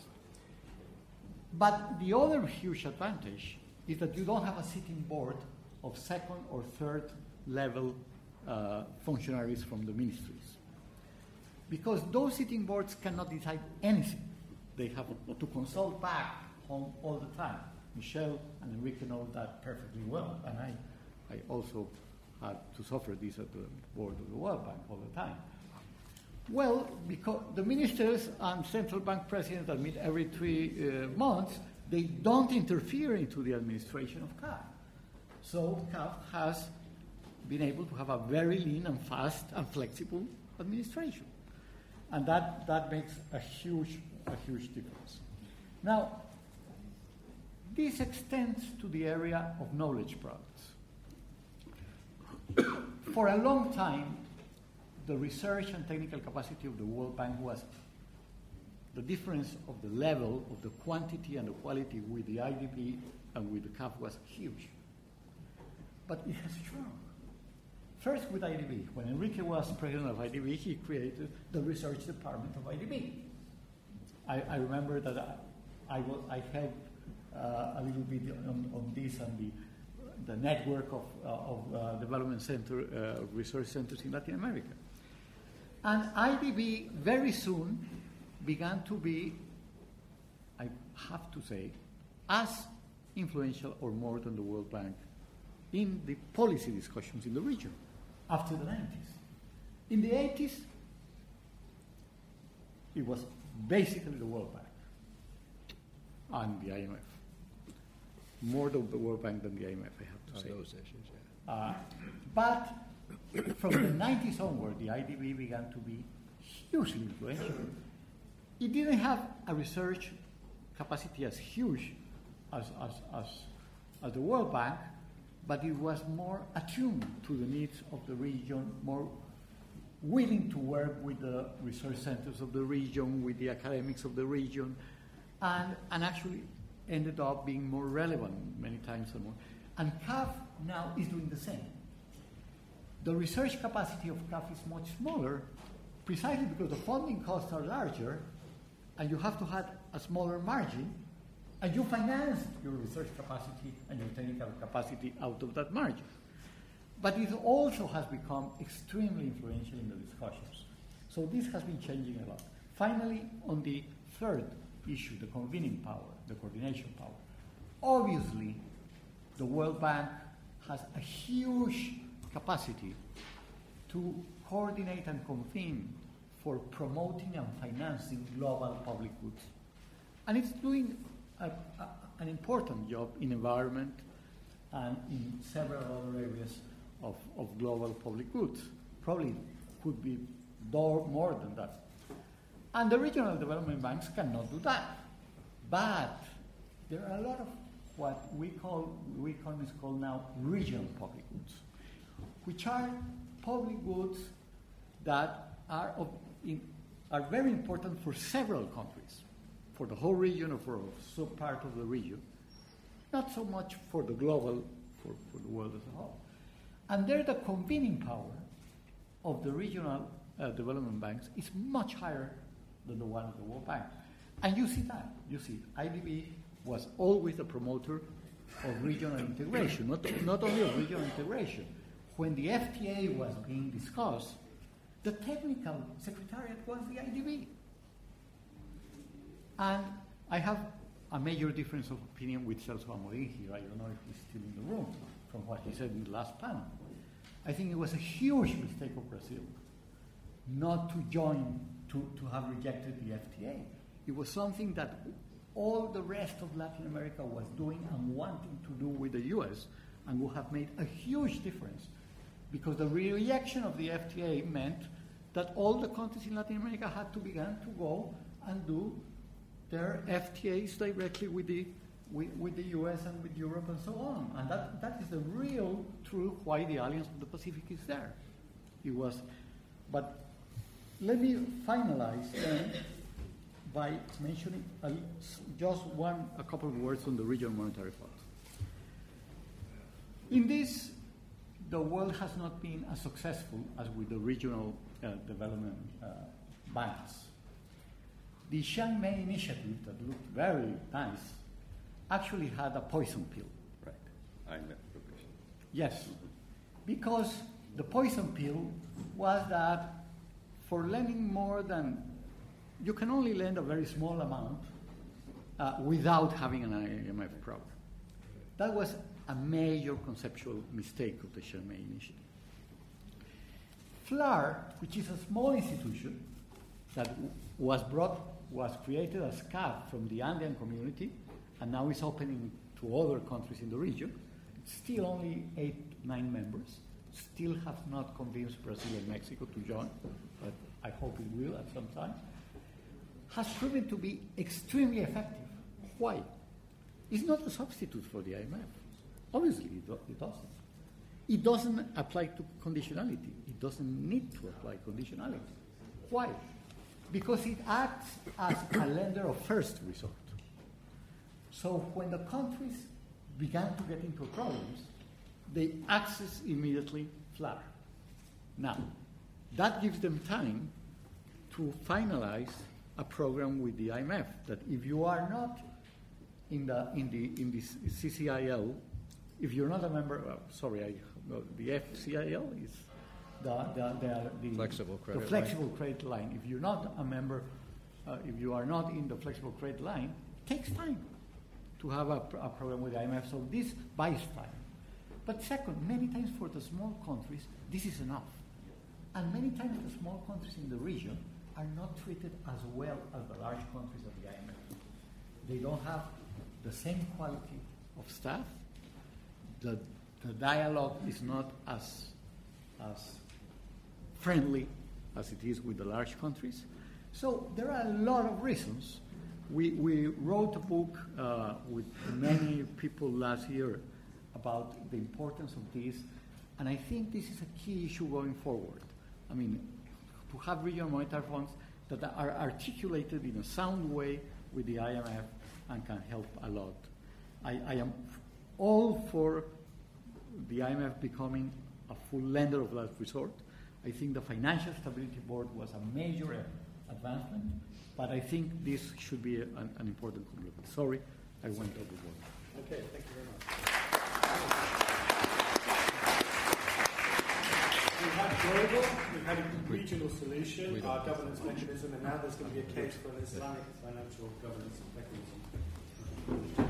But the other huge advantage is that you don't have a sitting board of second or third level uh, functionaries from the ministries. Because those sitting boards cannot decide anything. They have to consult back on all the time. Michelle and Enrique know that perfectly well, and I, I also had to suffer this at the board of the World Bank all the time. Well, because the ministers and central bank presidents that meet every three uh, months, they don't interfere into the administration of C A F. So C A F has been able to have a very lean and fast and flexible administration. And that, that makes a huge, a huge difference. Now, this extends to the area of knowledge products. For a long time, the research and technical capacity of the World Bank was the difference of the level of the quantity and the quality with the I D B and with the C A F was huge. But it has shrunk. First with I D B. When Enrique was president of I D B, he created the research department of I D B. I, I remember that I, I, was, I helped uh, a little bit on, on this and the, the network of, uh, of uh, development center, uh, research centers in Latin America. And I D B very soon began to be, I have to say, as influential or more than the World Bank in the policy discussions in the region after the nineties. In the eighties, it was basically the World Bank and the I M F. More of the World Bank than the I M F, I have to On say. those issues, yeah. Uh, but from the nineties onward, the I D B began to be hugely influential. It didn't have a research capacity as huge as, as, as, as the World Bank, but it was more attuned to the needs of the region, more willing to work with the research centers of the region, with the academics of the region, and, and actually ended up being more relevant many times and more. And C A F now is doing the same. The research capacity of C A F is much smaller, precisely because the funding costs are larger, and you have to have a smaller margin, and you finance your research capacity and your technical capacity out of that margin. But it also has become extremely influential in the discussions. So this has been changing a lot. Finally, on the third issue, the convening power, the coordination power. Obviously, the World Bank has a huge capacity to coordinate and convene for promoting and financing global public goods. And it's doing a, a, an important job in environment and in several other areas of, of global public goods. Probably could be more than that. And the regional development banks cannot do that. But there are a lot of what we call, we economists call now regional public goods, which are public goods that are of In, are very important for several countries, for the whole region or for a sub-part of the region, not so much for the global, for, for the world as a whole. And there the convening power of the regional uh, development banks is much higher than the one of the World Bank. And you see that, you see, I D B was always a promoter of regional integration, not, not only of regional integration. When the F T A was being discussed, the technical secretariat was the I D B. And I have a major difference of opinion with Celso Amorim here. I don't know if he's still in the room from what he said in the last panel. I think it was a huge mistake of Brazil not to join, to, to have rejected the F T A. It was something that all the rest of Latin America was doing and wanting to do with the U S and would have made a huge difference, because the rejection of the F T A meant that all the countries in Latin America had to begin to go and do their F T As directly with the, with, with the U S and with Europe and so on. And that, that is the real truth why the Alliance of the Pacific is there. It was, but let me finalize then by mentioning a, just one, a couple of words on the Regional Monetary Fund. In this, the world has not been as successful as with the regional uh, development uh, banks. The Chiang Mai initiative that looked very nice actually had a poison pill. Right. I met provision. Yes, because the poison pill was that for lending more than, you can only lend a very small amount uh, without having an I M F program. That was a major conceptual mistake of the Chiang Mai initiative. F L A R, which is a small institution that w- was brought, was created as C A F from the Andean community, and now is opening to other countries in the region. It's still only eight, nine members. It's still have not convinced Brazil and Mexico to join, but I hope it will at some time, has proven to be extremely effective. Why? It's not a substitute for the I M F. Obviously, it, do- it doesn't. It doesn't apply to conditionality. It doesn't need to apply conditionality. Why? Because it acts as a lender of first resort. So when the countries began to get into problems, they access immediately FLAR. Now, that gives them time to finalize a program with the I M F that if you are not in the in the in the C C I L, if you're not a member, uh, sorry, I, no, the F C I L is the the, the, the Flexible credit the flexible line. credit line. If you're not a member, uh, if you are not in the flexible credit line, it takes time to have a, a program with the I M F. So this buys time. But second, many times for the small countries, this is enough. And many times the small countries in the region are not treated as well as the large countries of the I M F. They don't have the same quality of staff. The, the dialogue is not as, as friendly as it is with the large countries. So there are a lot of reasons. We, we wrote a book uh, with many people last year about the importance of this, and I think this is a key issue going forward. I mean, to have regional monetary funds that are articulated in a sound way with the I M F and can help a lot. I, I am all for the I M F becoming a full lender of last resort. I think the Financial Stability Board was a major advancement, but I think this should be a, an, an important complement. Sorry, I went overboard. Okay, thank you very much. We've had global, we've had a regional solution, our governance mechanism, and now there's going to be a case for an Islamic financial governance mechanism.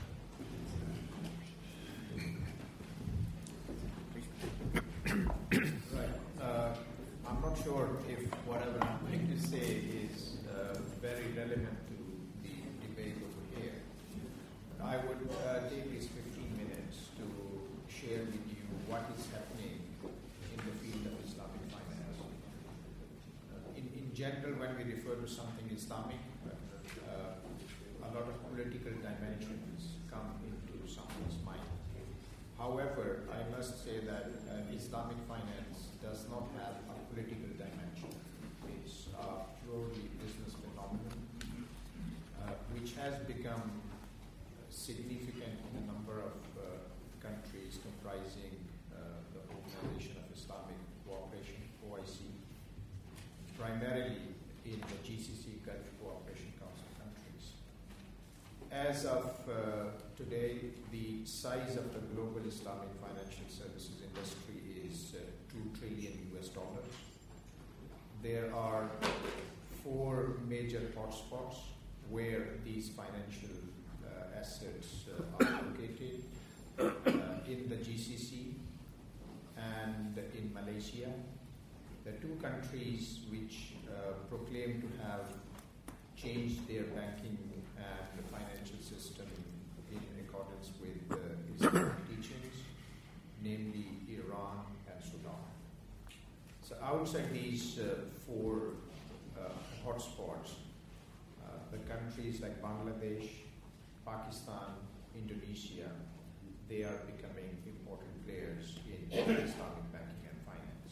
Right. Uh, I'm not sure if whatever I'm going to say is uh, very relevant to the debate over here. I would uh, take these fifteen minutes to share with you what is happening in the field of Islamic finance. Uh, in, in general, when we refer to something Islamic, uh, a lot of political dimensions come into someone's mind. However, I must say that uh, Islamic finance does not have a political dimension. It's a purely business phenomenon, uh, which has become significant in a number of uh, countries comprising uh, the Organization of Islamic Cooperation, O I C, primarily in the G C C, Gulf Cooperation Council countries. As of uh, today, the size of the global Islamic financial services industry is uh, two trillion U S dollars. There are four major hotspots where these financial uh, assets uh, are located uh, in the G C C and in Malaysia. The two countries which uh, proclaim to have changed their banking and financial system in accordance with uh, Islamic teachings, namely Iran and Sudan. So outside these uh, four uh, hotspots, uh, the countries like Bangladesh, Pakistan, Indonesia, they are becoming important players in Islamic banking and finance.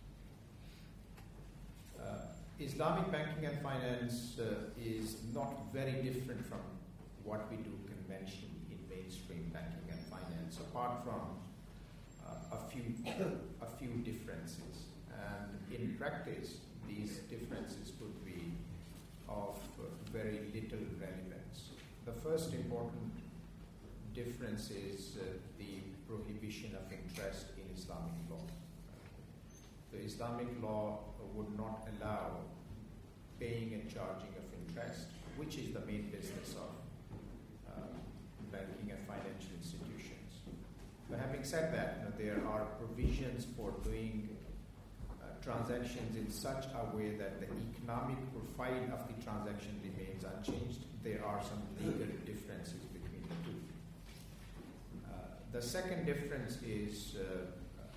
Uh, Islamic banking and finance uh, is not very different from what we do conventionally in mainstream banking and finance, apart from uh, a few a few differences. And in practice, these differences could be of uh, very little relevance. The first important difference is uh, the prohibition of interest in Islamic law. The Islamic law would not allow paying and charging of interest, which is the main business of uh, banking and financial institutions. But having said that, you know, there are provisions for doing uh, transactions in such a way that the economic profile of the transaction remains unchanged. There are some legal differences between the two. Uh, the second difference is, uh,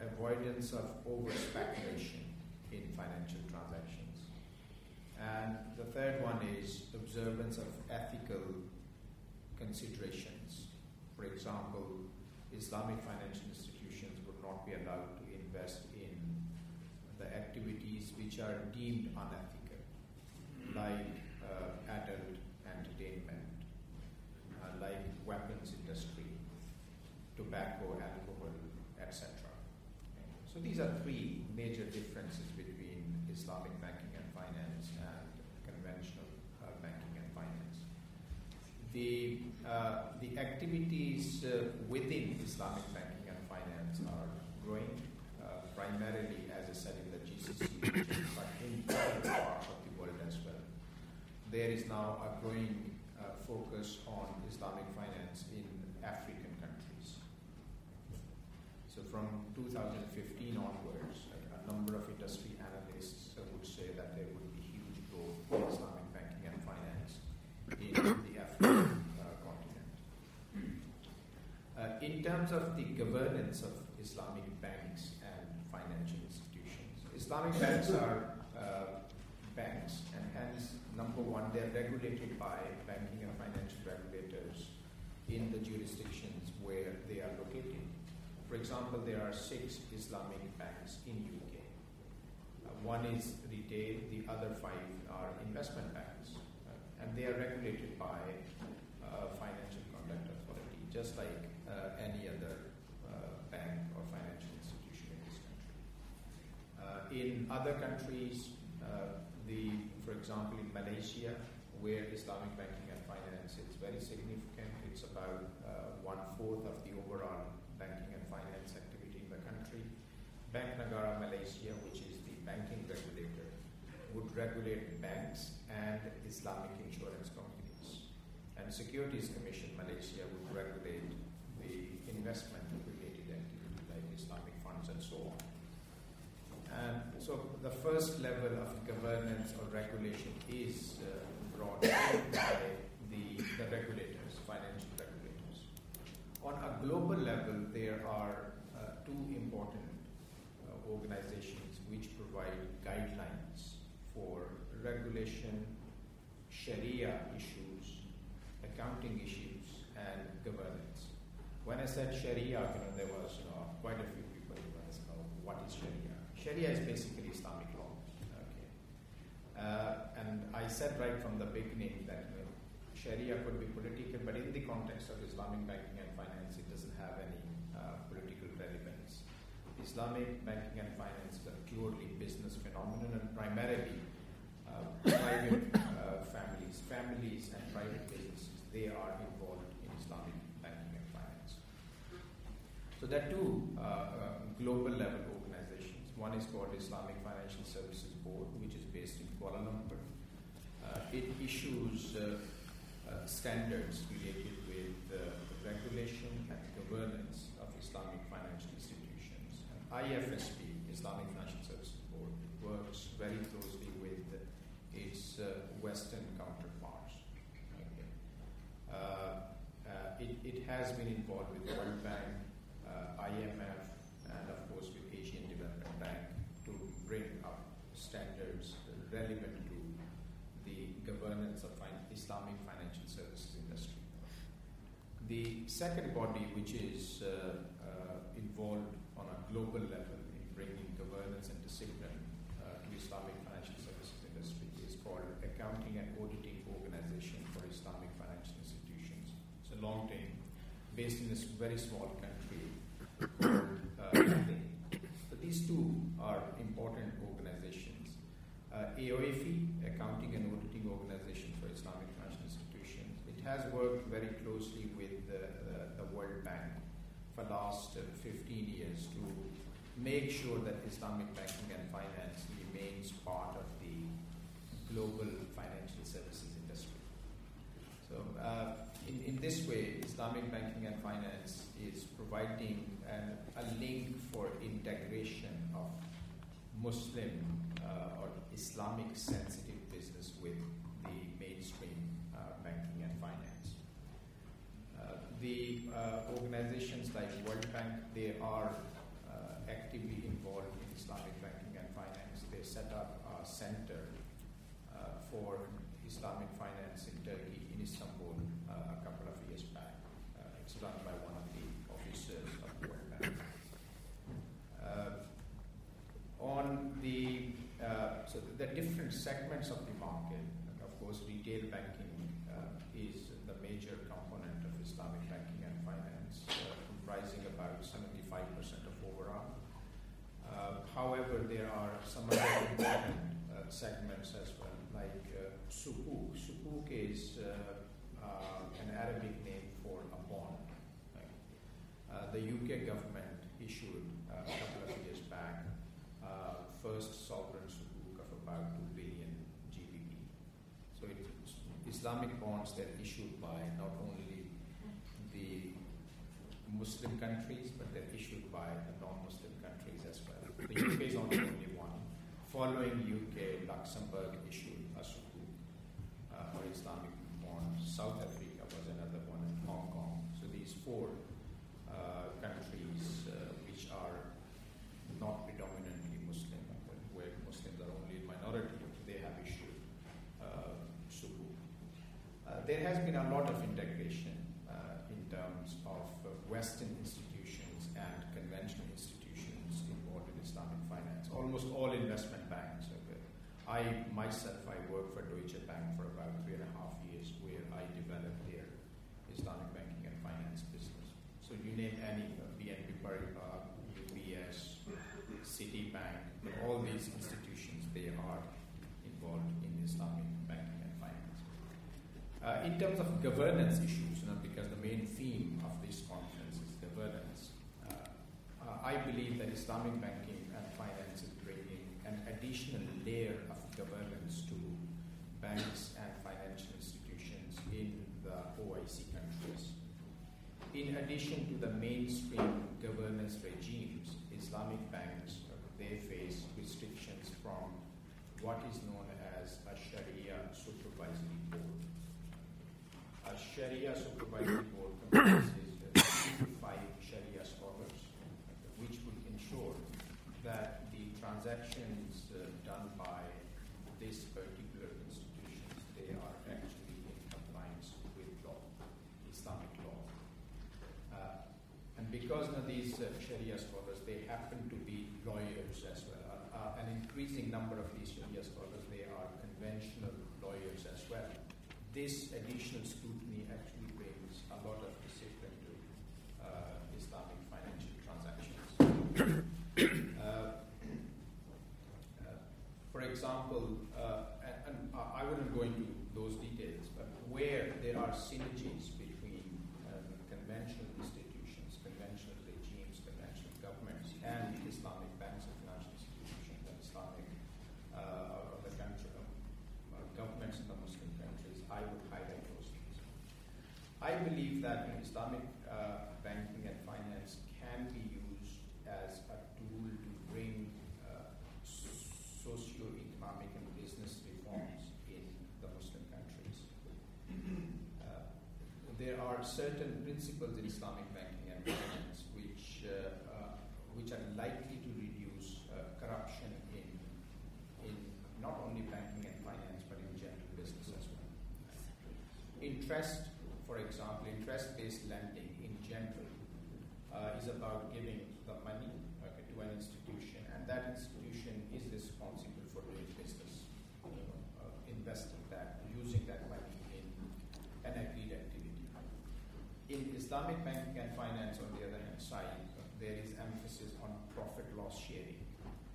avoidance of over-speculation in financial transactions. And the third one is observance of ethical considerations. For example, Islamic financial institutions would not be allowed to invest in the activities which are deemed unethical, like uh, adult entertainment, uh, like weapons industry, tobacco, alcohol, et cetera. So these are three major differences between Islamic banking and finance and conventional uh, banking and finance. The uh, the activities uh, within Islamic banking and finance are growing, uh, primarily, as I said, in the G C C region, but in other parts of the world as well. There is now a growing uh, focus on Islamic finance in African countries. So from two thousand fifteen onwards, a number of industry analysts would say that there would be huge growth in Islamic banking and finance in the African uh, continent. Uh, in terms of the governance of Islamic banks and financial institutions, Islamic banks are uh, banks, and hence, number one, they're regulated by banking and financial regulators in the jurisdictions where they are located. For example, there are six Islamic banks in U K. Uh, one is retail, the other five are investment banks, uh, and they are regulated by uh, Financial Conduct Authority, just like uh, any other uh, bank or financial institution in this country. Uh, in other countries, uh, the, for example, in Malaysia, where Islamic banking and finance is very significant, it's about uh, one-fourth of the overall banking and finance activity in the country. Bank Negara Malaysia, which is the banking regulator, would regulate banks and Islamic insurance companies. And Securities Commission Malaysia would regulate the investment-related activity like Islamic funds and so on. And so the first level of governance or regulation is uh, brought in by the, the regulators, financial regulators. On a global level, there are uh, two important uh, organizations which provide guidelines for regulation, Sharia issues, accounting issues, and governance. When I said Sharia, you know, there was you know, quite a few people who asked, oh, what is Sharia? Sharia is basically Islamic law. Okay. Uh, and I said right from the beginning that you know, Sharia could be political, but in the context of Islamic banking and finance, it doesn't have any uh, political relevance. Islamic banking and finance is a purely business phenomenon, and primarily uh, private uh, families, families and private businesses, they are involved in Islamic banking and finance. So there are two uh, uh, global level organizations. One is called Islamic Financial Services Board, which is based in Kuala Lumpur. Uh, it issues uh, uh, standards related with uh, the regulation and governance of Islamic financial institutions. And I F S B, Islamic Financial Services Board, works very closely with its uh, Western counterparts. Okay. Uh, uh, it, it has been involved with the World Bank, uh, I M F, and of course with Asian Development Bank to bring up standards relevant to the governance of fin- Islamic financial services industry. The second body, which is uh, uh, involved on a global level in bringing governance and discipline uh, to Islamic financial services industry, is called Accounting and Auditing Organization for Islamic Financial Institutions. It's a long name, based in this very small country called uh, Bahrain. So these two are important organizations. Uh, A O A F I, Accounting and Auditing Organization for Islamic Financial Institutions, it has worked very closely with the, the, the World Bank for the last uh, fifteen years to make sure that Islamic banking and finance remains part of the global financial services industry. So uh, in, in this way, Islamic banking and finance is providing an, a link for integration of Muslim uh, or Islamic sensitive business with the mainstream uh, banking and finance. Uh, the uh, organizations like World Bank, they are uh, actively involved in Islamic banking and finance. They set up a center uh, for Islamic finance in Turkey, in Istanbul, uh, a couple of years back. Uh, it's run by one of the officers of the World Bank. Uh, on the uh, so the different segments of the market, of course, retail banking uh, is the major component of Islamic banking and finance, uh, comprising about seventy-five percent of overall. Uh, however, there are some other important uh, segments as well, like uh, sukuk. Sukuk is uh, uh, an Arabic name for a bond. Right? Uh, the U K government issued uh, a couple of years back uh, first sovereign sukuk of about two billion G B P. So it's Islamic bonds that are issued by not only the Muslim countries, but they're issued by the non-Muslim countries as well. The U K is not the only one. Following U K, Luxembourg issued a sukuk uh, or Islamic bond. South Africa was another one, and Hong Kong. So these four uh, countries uh, which are not predominantly Muslim, but where Muslims are only a minority, they have issued uh, sukuk. Uh, there has been a lot of integration uh, in terms of uh, Western institutions and conventional institutions involved in Islamic finance. Almost all investment banks. Okay. I myself, I worked for Deutsche Bank for about three and a half years, where I developed their Islamic banking and finance business. So you name any, uh, B N P Paribas, U B S, Citibank, all these institutions, they are involved in Islamic banking and finance. Uh, in terms of governance issues, you know, because the main theme of this conference is governance, uh, uh, I believe that Islamic banking and finance is bringing an additional layer of governance to banks and financial institutions in the O I C countries. In addition to the mainstream governance regimes, Islamic banks, they face restrictions from what is known as a Sharia supervisory board. A Sharia supervisory board comprises five Sharia scholars, which would ensure that the transactions uh, done by this particular institutions, they are actually in compliance with law, Islamic law. Uh, and because of these uh, Sharia scholars, they happen to be lawyers as well. Uh, uh, an increasing number of these Sharia scholars, they are conventional lawyers as well. This additional scrutiny actually brings a lot of discipline to uh, Islamic financial transactions. uh, uh, for example, uh, and, and I wouldn't go into those details, but where there are synergies between uh, conventional institutions, conventional regimes, conventional governments, and Islamic banks and financial institutions, and Islamic uh, the country, uh, governments in the Muslim countries, I would highlight those things. I believe that Islamic uh, banking and finance can be used as a tool to bring uh, socio-economic and business reforms in the Muslim countries. Uh, there are certain principles in Islamic banking and finance which uh, uh, which are likely to reduce uh, corruption in in not only banking and finance but in general business as well. Interest, for example, interest-based lending in general uh, is about giving the money okay, to an institution, and that institution is responsible for doing business, you know, uh, investing that, using that money in an agreed activity. In Islamic banking and finance, on the other hand side, uh, there is emphasis on profit-loss sharing.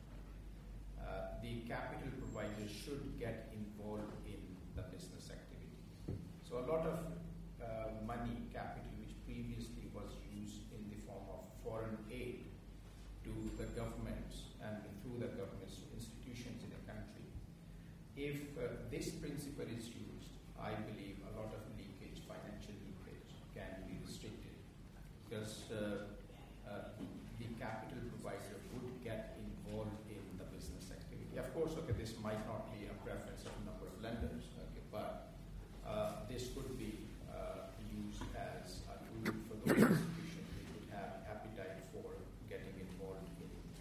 Uh, the capital providers should get involved in the business activity. So a lot of uh, money, capital, which previously was used in the form of foreign aid to the governments and through the government's institutions in a country, if uh, this principle is used, I believe a lot of leakage, financial leakage, can be restricted, because uh, uh, the capital provider would get involved in the business activity. Of course, okay, this might not be a preference of a number of lenders, okay, but uh, this could be uh, used as a tool for those institutions which would have appetite for getting involved in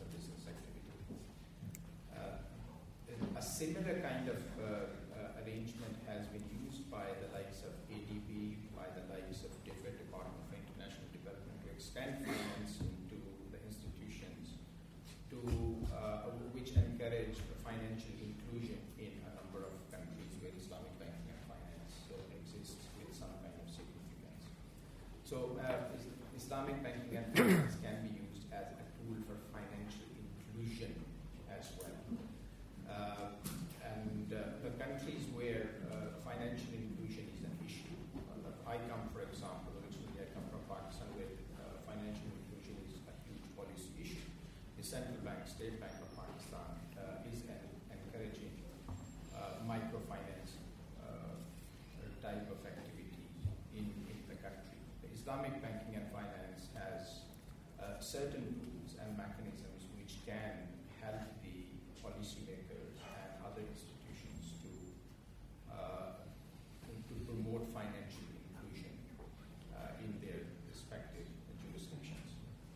similar kind of uh, uh, arrangement has been used by the likes of A D B, by the likes of different Department of International Development to extend finance into the institutions to uh, which encourage financial inclusion in a number of countries where Islamic banking and finance uh, exists with some kind of significance. So uh, Islamic banking and finance can be used as a tool for financial inclusion as well. Uh, and uh, the countries where uh, financial inclusion is an issue, uh, I come, for example, originally I come from Pakistan, where uh, financial inclusion is a huge policy issue. The central bank, State Bank of Pakistan, uh, is an encouraging uh, microfinance uh, type of activity in, in the country. The Islamic banking and finance has uh, certain tools and mechanisms which can help the policymakers and other institutions to, uh, to promote financial inclusion uh, in their respective jurisdictions.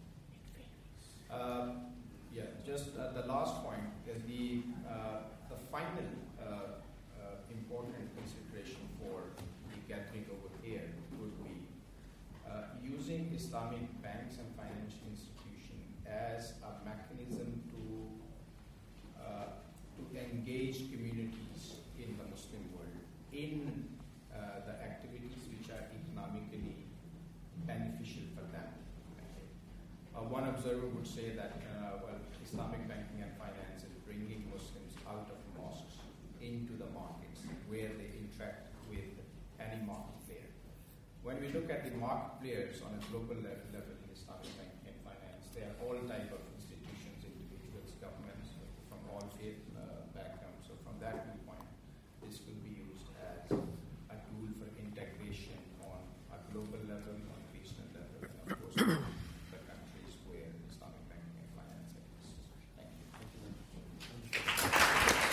Uh, yeah, just uh, the last point, uh, the, uh, the final uh, uh, important consideration for the gathering over here would be uh, using Islamic banks and financial institutions as a mechanism to uh, to engage communities in the Muslim world in uh, the activities which are economically beneficial for them. Okay. Uh, one observer would say that uh, well, Islamic banking and finance is bringing Muslims out of mosques into the markets where they interact with any market player. When we look at the market players on a global level, level in Islamic banking and finance, they are all type of institutions, individuals, governments from all faith uh, backgrounds. So from that viewpoint, this could be used as a tool for integration on a global level, on a regional level, and of course the countries where Islamic banking and finance exists. Thank you. Thank you very much.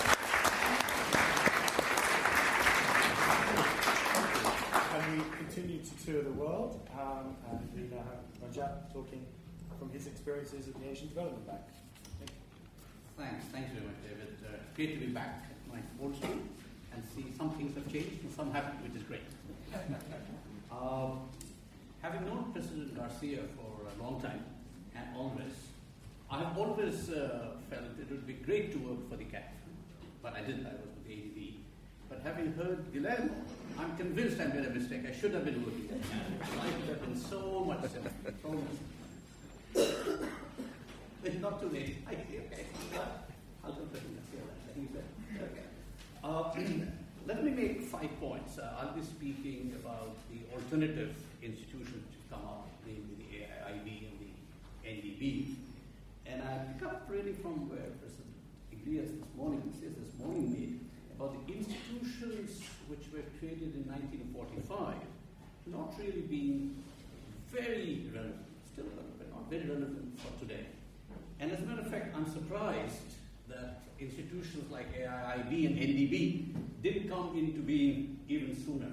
And we continue to tour the world, um, and we now have Rajat talking from his experiences at the Asian Development Bank. Thank you. Thanks. Thanks very much, David. Uh, great to be back at my old school and see some things have changed and some haven't, which is great. uh, having known President Garcia for a long time and always, I have always uh, felt it would be great to work for the C A F, but I didn't. I was with A D B. But having heard Guillermo, I'm convinced I made a mistake. I should have been working there. Life would have been so much simpler. So much. It's not too late. I see, okay. I'll do that. I think so. Uh, let me make five points. Uh, I'll be speaking about the alternative institutions which have come out, namely the A I I B and the N D B. And I pick up really from where President Iglesias this morning, says this morning made, about the institutions which were created in nineteen forty-five not really being very relevant, still relevant, not very relevant for today. And as a matter of fact, I'm surprised that institutions like A I I B and N D B didn't come into being even sooner.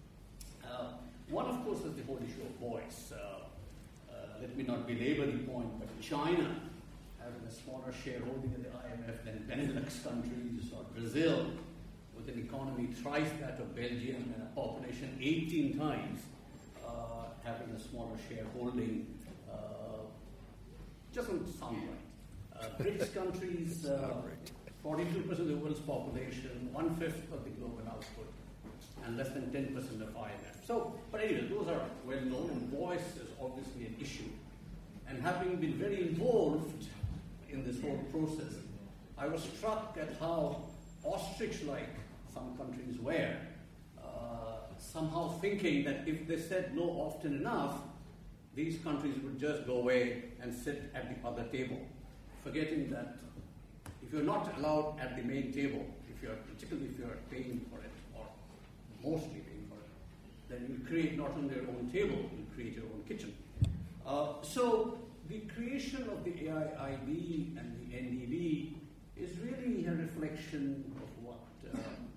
Uh, one, of course, is the whole issue of voice. Uh, uh, let me not belabor the point, but China having a smaller shareholding in the I M F than Benelux countries or Brazil, with an economy thrice that of Belgium and a population eighteen times, uh, having a smaller shareholding, uh, doesn't sound right. Uh, BRICS countries, uh, forty-two percent of the world's population, one-fifth of the global output, and less than ten percent of I M F. So, but anyway, those are well known, and voice is obviously an issue. And having been very involved in this whole process, I was struck at how ostrich-like some countries were, uh, somehow thinking that if they said no often enough, these countries would just go away and sit at the other table, forgetting that if you're not allowed at the main table, if you're, particularly if you're paying for it, or mostly paying for it, then you create not only your own table, you create your own kitchen. Uh, so the creation of the A I I B and the N D B is really a reflection of what uh,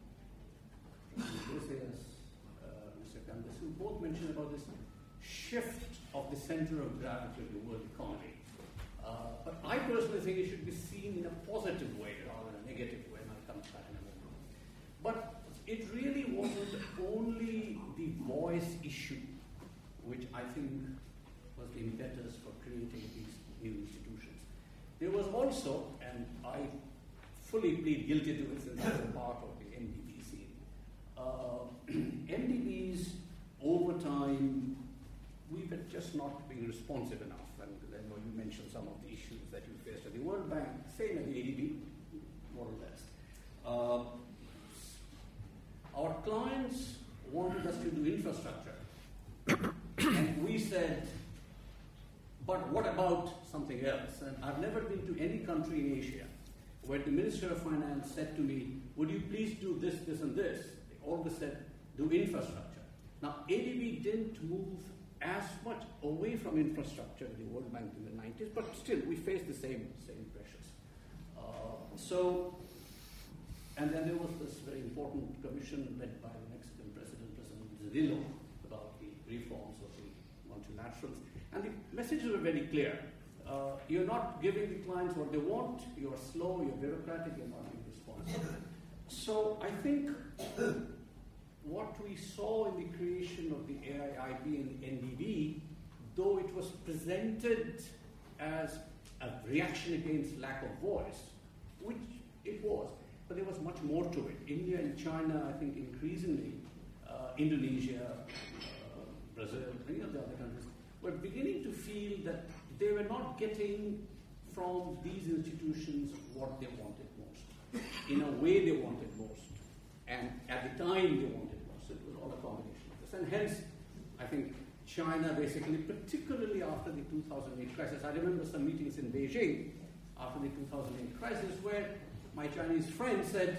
Iglesias, uh, Mister Candace, both mentioned about this shift of the center of gravity of the world economy. Uh, but I personally think it should be seen in a positive way rather than a negative way, and I'll come to that in I think, was the impetus for creating these new institutions. There was also, and I fully plead guilty to it since I was a part of the M D B scene, uh, M D Bs over time, we were just not being responsive enough. And I know you mentioned some of the issues that you faced at the World Bank, same at the A D B, more or less. Uh, our clients wanted us to do infrastructure. And we said, but what about something else? And I've never been to any country in Asia where the Minister of Finance said to me, would you please do this, this, and this? They always said, do infrastructure. Now, A D B didn't move as much away from infrastructure in the World Bank in the nineties, but still, we faced the same, same pressures. Uh, so, and then there was this very important commission led by the Mexican president, President Zedillo, about the reforms of the multilaterals. And the messages were very clear. Uh, you're not giving the clients what they want, you're slow, you're bureaucratic, you're not being responsive. So I think what we saw in the creation of the A I I B and the N D B, though it was presented as a reaction against lack of voice, which it was, but there was much more to it. India and China, I think increasingly, uh, Indonesia, uh, Brazil, many of the other countries, were beginning to feel that they were not getting from these institutions what they wanted most, in a way they wanted most, and at the time they wanted most. It was all a combination of this. And hence, I think China basically, particularly after the two thousand eight crisis, I remember some meetings in Beijing after the two thousand eight crisis where my Chinese friend said,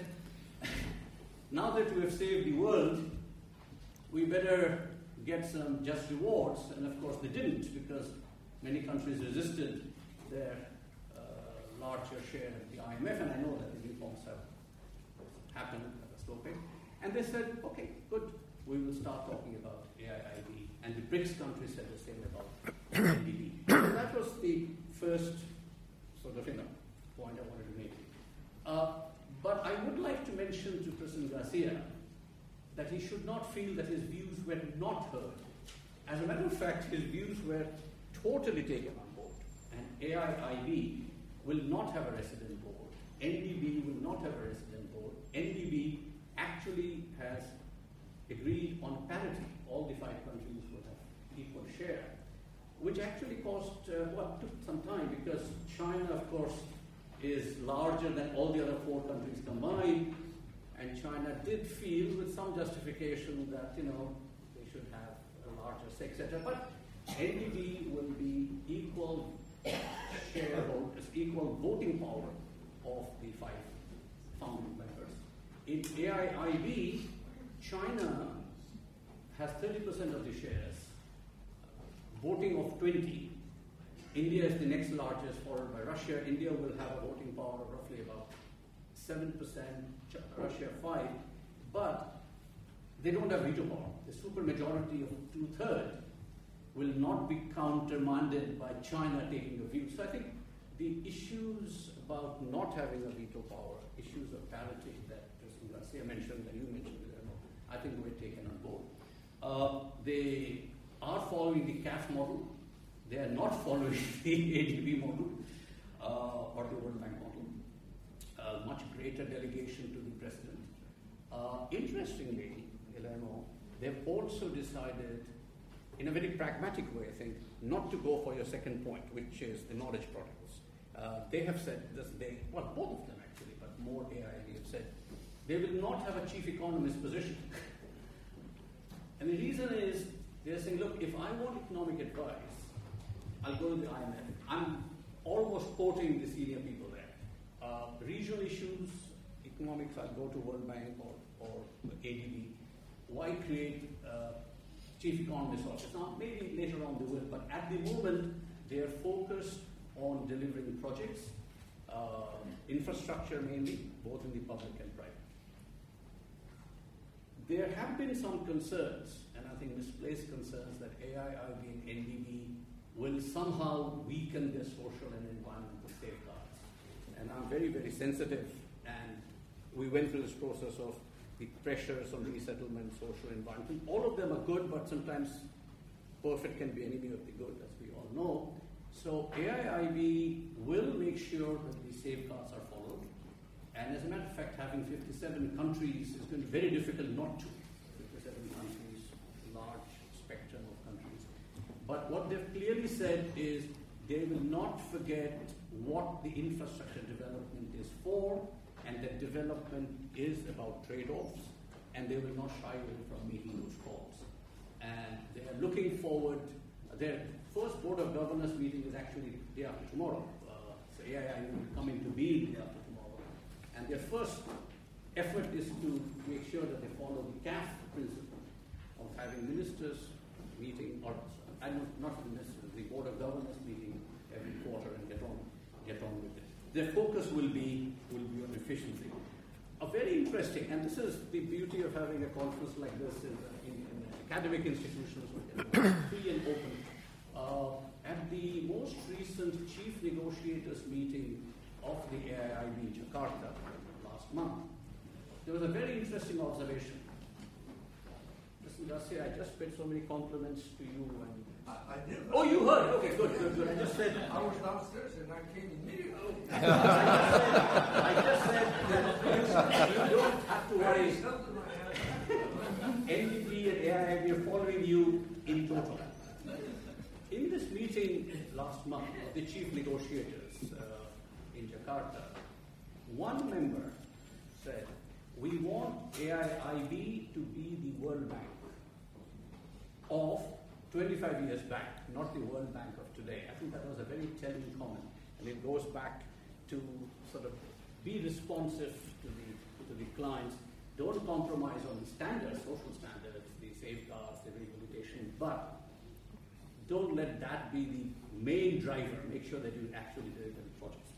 now that we have saved the world, we better get some just rewards. And of course they didn't, because many countries resisted their uh, larger share of the I M F, and I know that the reforms have happened at a slow pace. And they said, okay, good, we will start talking about A I I B. And the BRICS countries said the same about N D B. So that was the first sort of, you know, point I wanted to make. Uh, but I would like to mention to President Garcia that he should not feel that his views were not heard. As a matter of fact, his views were totally taken on board. And A I I B will not have a resident board. N D B will not have a resident board. N D B actually has agreed on parity. All the five countries will have equal share, which actually caused, uh, well, took some time, because China, of course, is larger than all the other four countries combined, and China did feel with some justification that, you know, they should have a larger say, et cetera. But N D B will be equal shareholders, equal voting power of the five founding members. In A I I B, China has thirty percent of the shares, voting of twenty. India is the next largest, followed by Russia. India will have a voting power of roughly about seven percent, Russia five, but they don't have veto power. The supermajority of two-thirds will not be countermanded by China taking a view. So I think the issues about not having a veto power, issues of parity that President Garcia mentioned, that you mentioned, I think were taken on board. Uh, they are following the C A F model. They are not following the A D B model uh, or the World Bank model. Uh, much greater delegation to the president. Uh, interestingly, Guillermo, they've also decided, in a very pragmatic way, I think, not to go for your second point, which is the knowledge products. Uh, they have said this, they, well, both of them actually, but more A I B have said, they will not have a chief economist position. And the reason is, they're saying, look, if I want economic advice, I'll go to the I M F. I'm almost quoting the senior people there. Uh, regional issues, economics, I'll go to World Bank or, or A D B. Why create uh, chief economist office? Now, maybe later on they will, but at the moment, they are focused on delivering projects, uh, infrastructure mainly, both in the public and private. There have been some concerns, and I think misplaced concerns, that A I I B and N D B will somehow weaken their social and environmental safeguards. And I'm very, very sensitive, and we went through this process of the pressures on resettlement, social environment. All of them are good, but sometimes perfect can be enemy of the good, as we all know. So A I I B will make sure that the safeguards are followed. And as a matter of fact, having fifty-seven countries is going to be very difficult not to. fifty-seven countries, large spectrum of countries. But what they've clearly said is they will not forget what the infrastructure development is for, and that development is about trade-offs, and they will not shy away from making those calls. And they are looking forward. Their first Board of Governors meeting is actually the day after tomorrow. Uh, so A I I will come into being the day after tomorrow. And their first effort is to make sure that they follow the C A F principle of having ministers meeting, or I don't, not the ministers, the Board of Governors meeting every quarter and get on, get on with it. Their focus will be will be on efficiency. A very interesting, and this is the beauty of having a conference like this in, in, in academic institutions, free and open. Uh, at the most recent chief negotiators meeting of the A I I B in Jakarta last month, there was a very interesting observation. Mister Garcia, I just paid so many compliments to you. And I, I did. oh, you heard? Okay, good, good, good. I just said. I was downstairs and I came immediately. I just said that you don't have to worry. N D P and A I I B are following you in total. In this meeting last month of the chief negotiators uh, in Jakarta, one member said, we want A I I B to be the World Bank of twenty-five years back, not the World Bank of today. I think that was a very telling comment, and it goes back to sort of be responsive to the, to the clients. Don't compromise on the standards, social standards, the safeguards, the rehabilitation, but don't let that be the main driver. Make sure that you actually deliver the projects.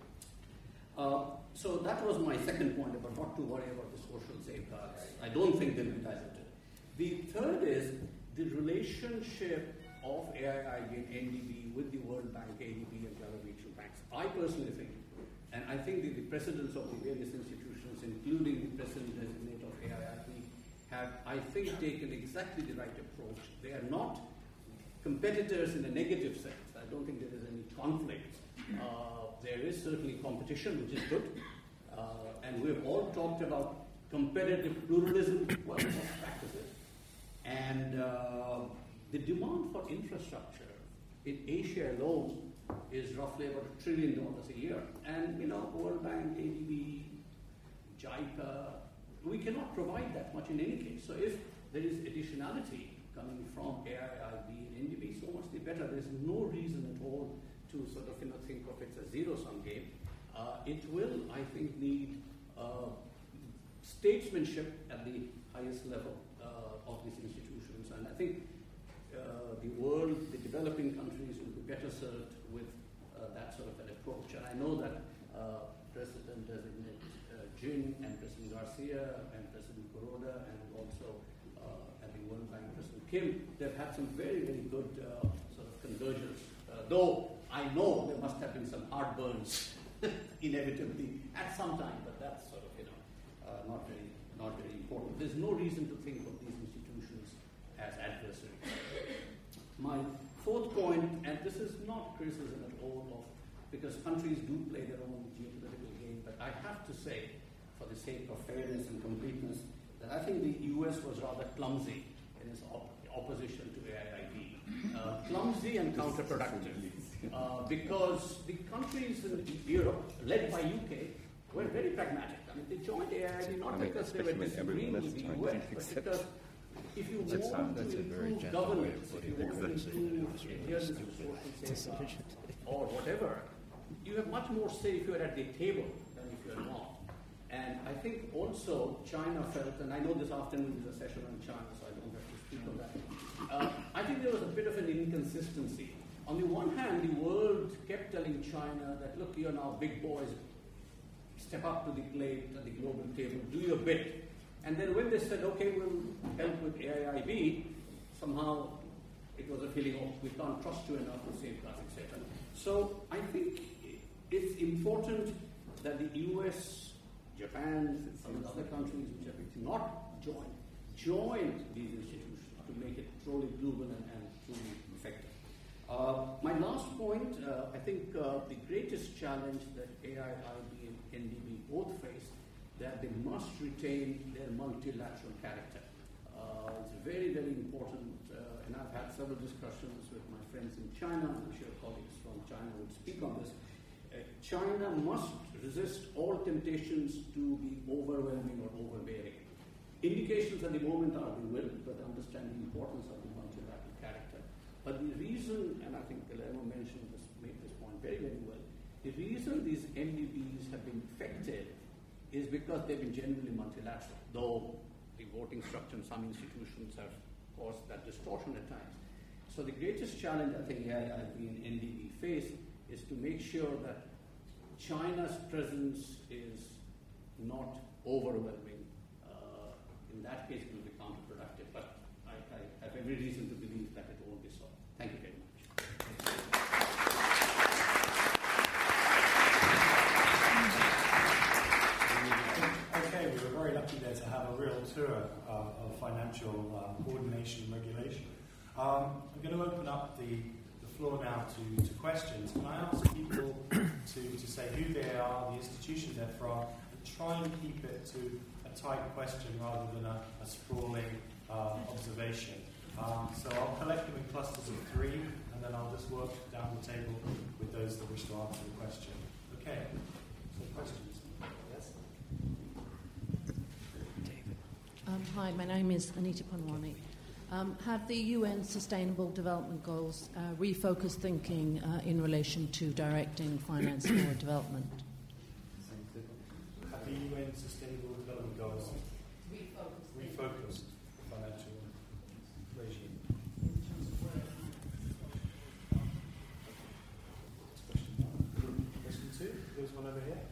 Uh, so that was my second point about not to worry about the social safeguards. I don't think they'll be diluted. The third is the relationship of A I I B and N D B with the World Bank, A D B, and the other regional banks. I personally think, and I think that the presidents of the various institutions, including the president-designate of A I I B, have, I think, taken exactly the right approach. They are not competitors in a negative sense. I don't think there is any conflict. Uh, there is certainly competition, which is good. Uh, and we've all talked about competitive pluralism, well, best practices. And uh, the demand for infrastructure in Asia alone is roughly about a trillion dollars a year. And, you know, World Bank, A D B, JICA, we cannot provide that much in any case. So if there is additionality coming from A I I B and N D B, so much the better. There's no reason at all to sort of you know, think of it as a zero-sum game. Uh, it will, I think, need uh, statesmanship at the highest level uh, of these institutions. And I think uh, the world, the developing countries will be better served with uh, that sort of an approach. And I know that uh, President-designate uh, Jin and President Garcia and President Kuroda and also uh, at the World Bank, President Kim, they've had some very, very good uh, sort of convergence. Uh, though I know there must have been some heartburns inevitably at some time, but that's sort of, you know, uh, not very not very important. There's no reason to think of these institutions as adversaries. My fourth point, and this is not criticism at all of, because countries do play their own geopolitical game, but I have to say, for the sake of fairness and completeness, that I think the U S was rather clumsy in its op- opposition to A I I B. Uh, clumsy and counterproductive. Uh, because the countries in Europe, led by U K, were very pragmatic. I mean, they joined A I I B not I mean, because they were disagreeing with the U S, but because if you that's want a, that's to a very improve gentle governance, way of if you putting want to it. improve adherence to social safeguards or whatever, you have much more say if you're at the table than if you're not. And I think also China felt, and I know this afternoon is a session on China, so I don't have to speak on that. Uh, I think there was a bit of an inconsistency. On the one hand, the world kept telling China that, look, you're now big boys, step up to the plate at the global table, do your bit. And then when they said, okay, we'll help with A I I B, somehow it was a feeling of, we can't trust you enough to safeguard, et cetera. So I think it's important that the U S, Japan, some of the other countries which have not joined, join these institutions to make it truly global and, and truly effective. Uh, my last point, uh, I think uh, the greatest challenge that A I I B and N D B both face, that they must retain their multilateral character. Uh, it's very, very important, uh, and I've had several discussions with my friends in China, and I'm sure colleagues from China would speak on this. Uh, China must resist all temptations to be overwhelming or overbearing. Indications at the moment are they will, but understand the importance of the multilateral character. But the reason, and I think Guillermo mentioned this, made this point very, very well, the reason these M D Bs have been effective is because they've been genuinely multilateral, though the voting structure in some institutions have caused that distortion at times. So the greatest challenge I think A I I B and N D B face is to make sure that China's presence is not overwhelming. Uh, in that case, it will be counterproductive. But I, I have every reason to believe that it won't be so. Thank you very much. Okay, we were very lucky there to have a real tour uh, of financial uh, coordination and regulation. Um, I'm going to open up the, the floor now to, to questions. Can I ask people to, to say who they are, the institution they're from, and try and keep it to a tight question rather than a, a sprawling uh, observation. Um, so I'll collect them in clusters of three, and then I'll just work down the table with those that wish to answer the question. Okay, so questions? Yes? Um, hi, my name is Anita Panwani. Um, have the U N Sustainable Development Goals uh, refocused thinking uh, in relation to directing finance for development? Have the U N Sustainable Development Goals refocused, refocused financial regime? Question two. There's one over here.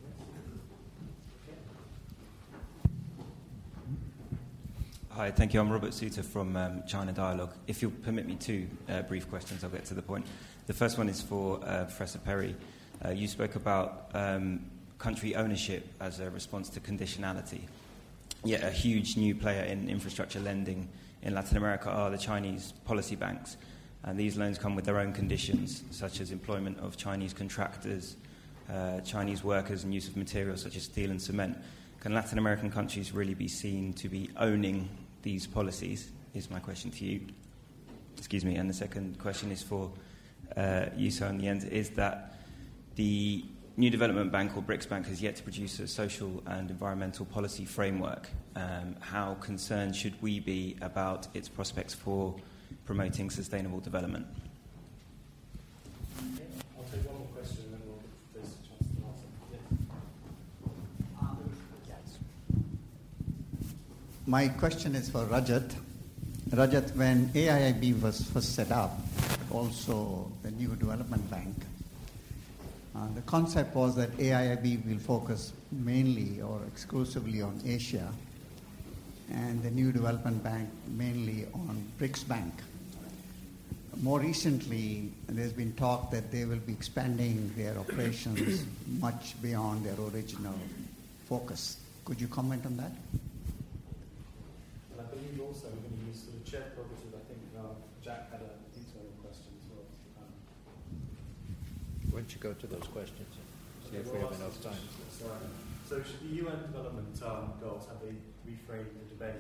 Hi, thank you. I'm Robert Suter from um, China Dialogue. If you'll permit me two uh, brief questions, I'll get to the point. The first one is for uh, Professor Perry. Uh, you spoke about um, country ownership as a response to conditionality. Yet a huge new player in infrastructure lending in Latin America are the Chinese policy banks. And these loans come with their own conditions, such as employment of Chinese contractors, uh, Chinese workers, and use of materials such as steel and cement. Can Latin American countries really be seen to be owning these policies, is my question to you. Excuse me. And the second question is for uh, Yuso in the end, is that the New Development Bank, or BRICS Bank, has yet to produce a social and environmental policy framework. Um, how concerned should we be about its prospects for promoting sustainable development? I'll take one more question and then we'll give this a chance to answer. Yes. My question is for Rajat. Rajat, when A I I B was first set up, also the New Development Bank, uh, the concept was that A I I B will focus mainly or exclusively on Asia, and the New Development Bank mainly on BRICS Bank. More recently, there's been talk that they will be expanding their operations much beyond their original focus. Could you comment on that? And I believe also we're going to use sort of chair prerogative. I think uh, Jack had a detailed question as well. Um, Why don't you go to those questions? See okay, if we'll we have ask enough those time. questions. Sorry. So should the U N Development um, Goals, have they reframed the debate?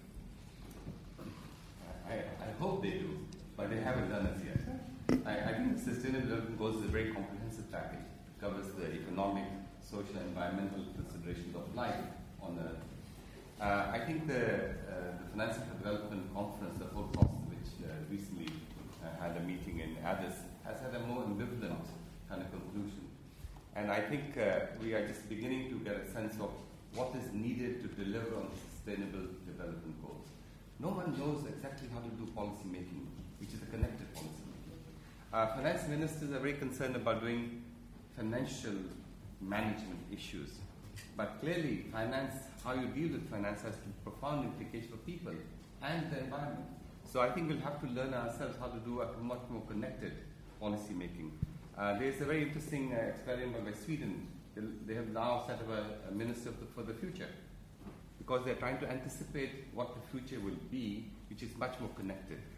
I, I hope they do, but they haven't done it yet. I, I think the Sustainable Development Goals is a very comprehensive package. It covers the economic, social, and environmental considerations of life on Earth. Uh, I think the, uh, the Financing for Development Conference, the whole process, which uh, recently uh, had a meeting in Addis, has had a more ambivalent kind of conclusion. And I think uh, we are just beginning to get a sense of what is needed to deliver on the Sustainable Development Goals. No one knows exactly how to do policy making, which is a connected policy making. Uh, finance ministers are very concerned about doing financial management issues. But clearly, finance, how you deal with finance has profound implications for people and the environment. So I think we'll have to learn ourselves how to do a much more connected policy making. Uh, there's a very interesting uh, experiment by Sweden. They, they have now set up a, a minister for the, for the future, because they're trying to anticipate what the future will be, which is much more connected.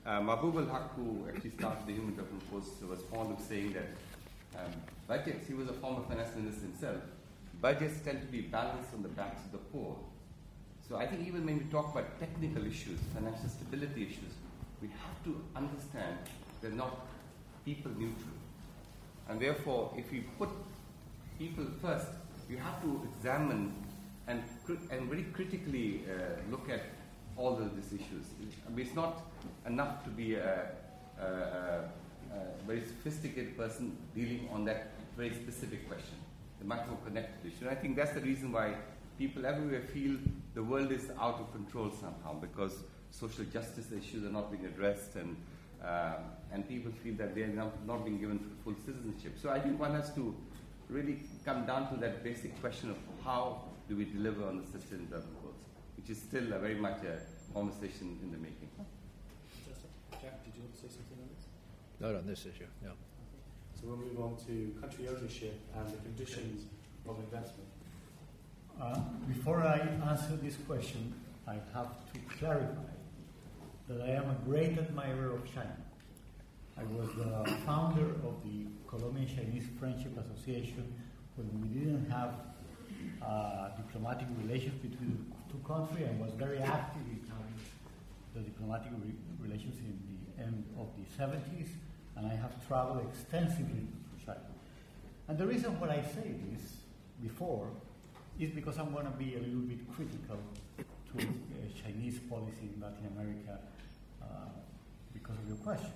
uh, Mahbub al-Haq, who actually started the Human Development Force, was fond of saying that um, budgets, he was a former finance minister himself, budgets tend to be balanced on the backs of the poor. So I think even when we talk about technical issues, financial stability issues, we have to understand they're not people neutral. And therefore, if we put people first, you have to examine and, and very critically uh, look at all of these issues. I mean, it's not enough to be a, a, a, a very sophisticated person dealing on that very specific question, the much more connected issue. And I think that's the reason why people everywhere feel the world is out of control somehow, because social justice issues are not being addressed, and uh, and people feel that they are not, not being given full citizenship. So I think one has to really come down to that basic question of how do we deliver on the Sustainable Development Goals, which is still a very much a conversation in the making. Jack, did you want to say something on this? Not on this issue, no. So we'll move on to country ownership and the conditions of investment. Uh, before I answer this question, I have to clarify that I am a great admirer of China. I was the founder of the Colombian Chinese Friendship Association when we didn't have uh, diplomatic relations between the two countries, and was very active in having the diplomatic re- relations in the end of the seventies, and I have traveled extensively to China. And the reason why I say this before is because I'm going to be a little bit critical to uh, Chinese policy in Latin America uh, because of your question.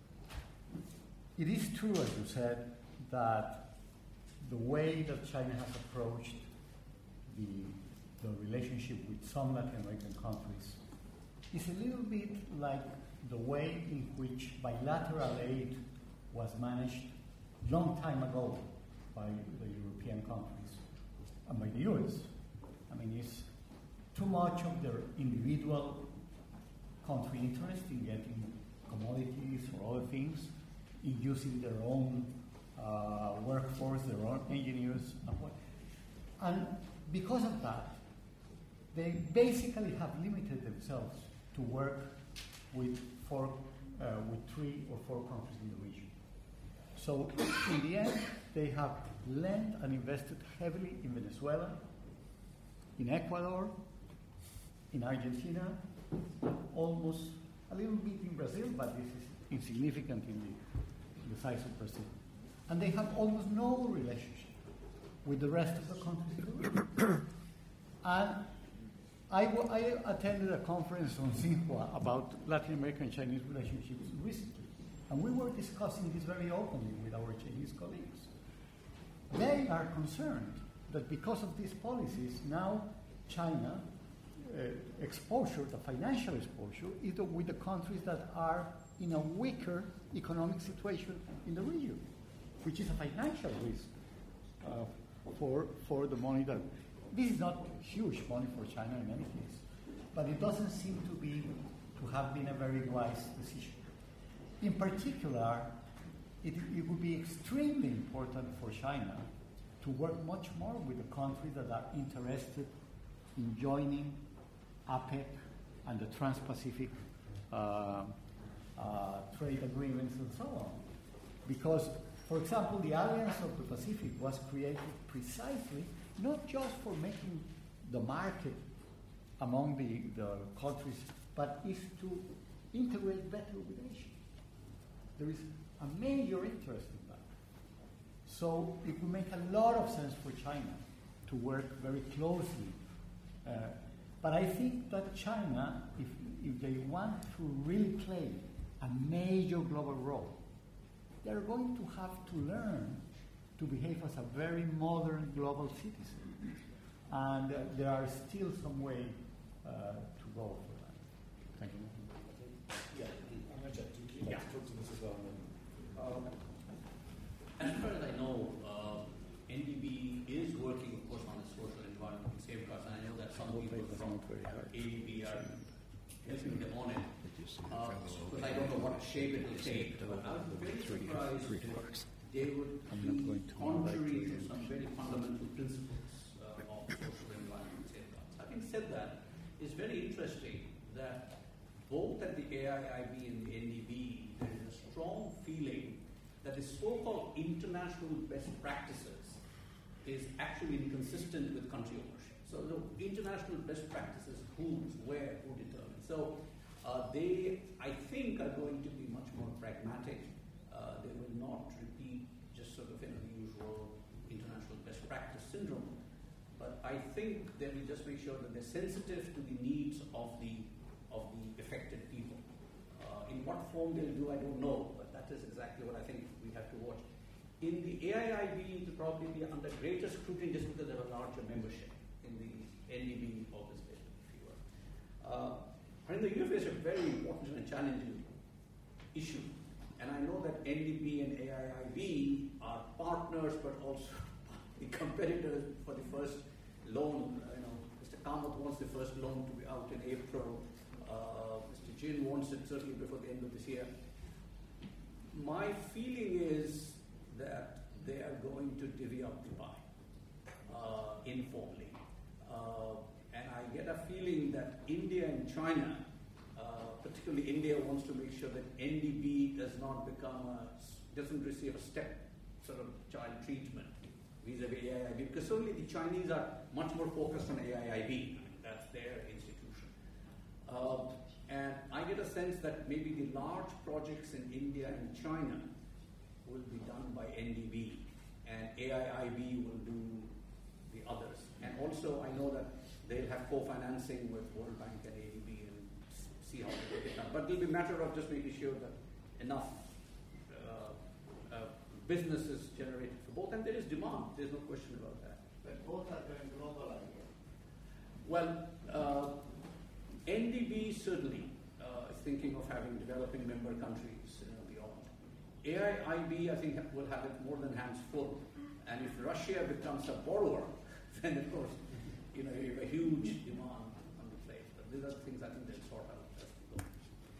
It is true, as you said, that the way that China has approached the, the relationship with some Latin American countries is a little bit like the way in which bilateral aid was managed long time ago by the European countries and by the U S. I mean, it's too much of their individual country interest in getting commodities or other things, in using their own uh, workforce, their own engineers, and what. And because of that, they basically have limited themselves to work with four, uh, with three or four countries in the region. So in the end, they have lent and invested heavily in Venezuela, in Ecuador, in Argentina, almost a little bit in Brazil, but this is insignificant in the, in the size of Brazil. And they have almost no relationship with the rest of the countries in the region. And I, w- I attended a conference on Xinhua about Latin American and Chinese relationships recently, and we were discussing this very openly with our Chinese colleagues. They are concerned that because of these policies, now China uh, exposure, the financial exposure, is the, with the countries that are in a weaker economic situation in the region, which is a financial risk uh, for for the money that. This is not huge money for China in any case, but it doesn't seem to be to have been a very wise decision. In particular, it, it would be extremely important for China to work much more with the countries that are interested in joining APEC and the Trans-Pacific uh, uh, trade agreements and so on. Because, for example, the Alliance of the Pacific was created precisely not just for making the market among the, the countries, but is to integrate better with Asia. There is a major interest in that. So it would make a lot of sense for China to work very closely. Uh, but I think that China, if, if they want to really play a major global role, they're going to have to learn to behave as a very modern global citizen. And uh, there are still some way uh, to go for that. Thank you. Yeah, I'm going to you Yeah. talk to this as well. Um, as far as I know, uh, N D B is working, of course, on the social environmental safeguards, and I know that some people from A D B are helping them on it. Uh, but I don't know what shape it will take. But I was very surprised that they would be contrary to some very fundamental principles uh, of social environmental safeguards. Having said that, it's very interesting that both at the A I I B and the N D B, there is a strong feeling that the so-called international best practices is actually inconsistent with country ownership. So the international best practices, who's, where, who determines. So uh, they, I think, are going to be much more pragmatic. Uh, they will not repeat just sort of you know, the usual international best practice syndrome. But I think they will just make sure that they're sensitive to the needs of the of the affected people. Uh, in what form they'll do, I don't know, but that is exactly what I think we have to watch. In the A I I B, it will probably be under greater scrutiny just because they have a larger membership in the N D B obviously, if you will. Uh, I mean, the U F A is a very important and challenging issue. And I know that N D B and A I I B are partners, but also the competitors for the first loan. You know, Mister Kamath wants the first loan to be out in April. Uh, Mister Jin wants it certainly before the end of this year. My feeling is that they are going to divvy up the pie uh, informally. Uh, and I get a feeling that India and China, uh, particularly India, wants to make sure that N D B does not become a, doesn't receive a step sort of child treatment vis-a-vis A I I B, because certainly the Chinese are much more focused on A I I B. I mean, that's their institution. Uh, and I get a sense that maybe the large projects in India and China will be done by N D B, and A I I B will do the others. And also, I know that they'll have co-financing with World Bank and A D B and see how they get it done. But it'll be a matter of just making sure that enough uh, uh, business is generated for both, and there is demand. There's no question about that. But both are going global, I guess. Well, uh, N D B certainly uh, is thinking of having developing member countries, you know, beyond. A I I B, I think, will have it more than hands full. And if Russia becomes a borrower, then of course, you know, you have a huge demand on the plate. But these are the things I think they'll sort out as we go.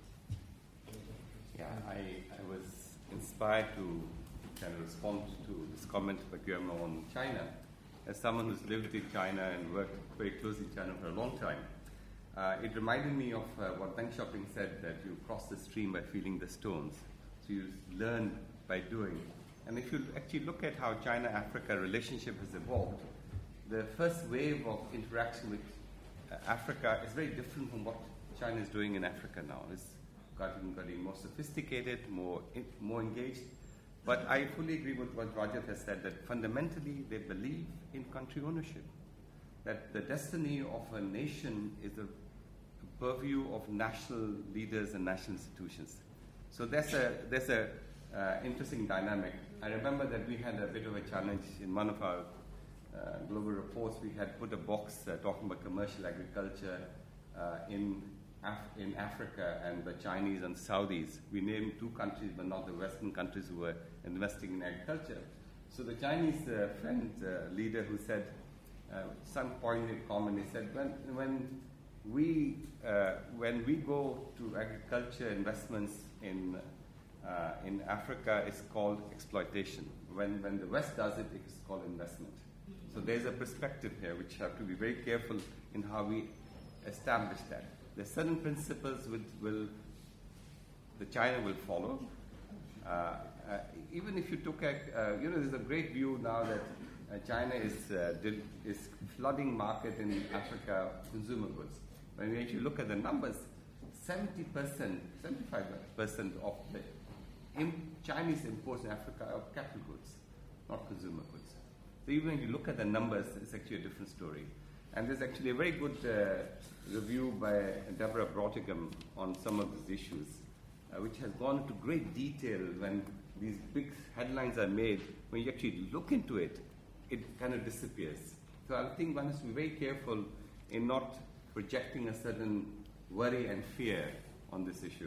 Yeah, I, I was inspired to kind of respond to this comment by Guillermo on China. As someone who's lived in China and worked very closely in China for a long time, uh, it reminded me of uh, what Deng Xiaoping said, that you cross the stream by feeling the stones. So you learn by doing. And if you actually look at how China-Africa relationship has evolved, the first wave of interaction with uh, Africa is very different from what China is doing in Africa now. It's gotten, getting more sophisticated, more in, more engaged. But I fully agree with what Rajat has said, that fundamentally they believe in country ownership, that the destiny of a nation is a purview of national leaders and national institutions. So there's a there's a uh, interesting dynamic. I remember that we had a bit of a challenge in one of our uh, global reports. We had put a box uh, talking about commercial agriculture uh, in Af- in Africa and the Chinese and Saudis. We named two countries, but not the Western countries who were investing in agriculture. So the Chinese uh, friend uh, leader who said, uh, some pointed comment, he said, when when we uh, when we go to agriculture investments in uh, in Africa, it's called exploitation. When when the West does it, it's called investment. So there's a perspective here which have to be very careful in how we establish that. There are certain principles which will the China will follow. Uh, uh, even if you took a, uh, you know, there's a great view now that uh, China is uh, did, is flooding market in Africa consumer goods. When you actually look at the numbers, seventy percent, seventy-five percent of the im- Chinese imports in Africa are capital goods, not consumer goods. So even when you look at the numbers, it's actually a different story. And there's actually a very good uh, review by Deborah Brautigam on some of these issues, uh, which has gone into great detail when these big headlines are made. When you actually look into it, it kind of disappears. So I think one has to be very careful in not projecting a certain worry and fear on this issue.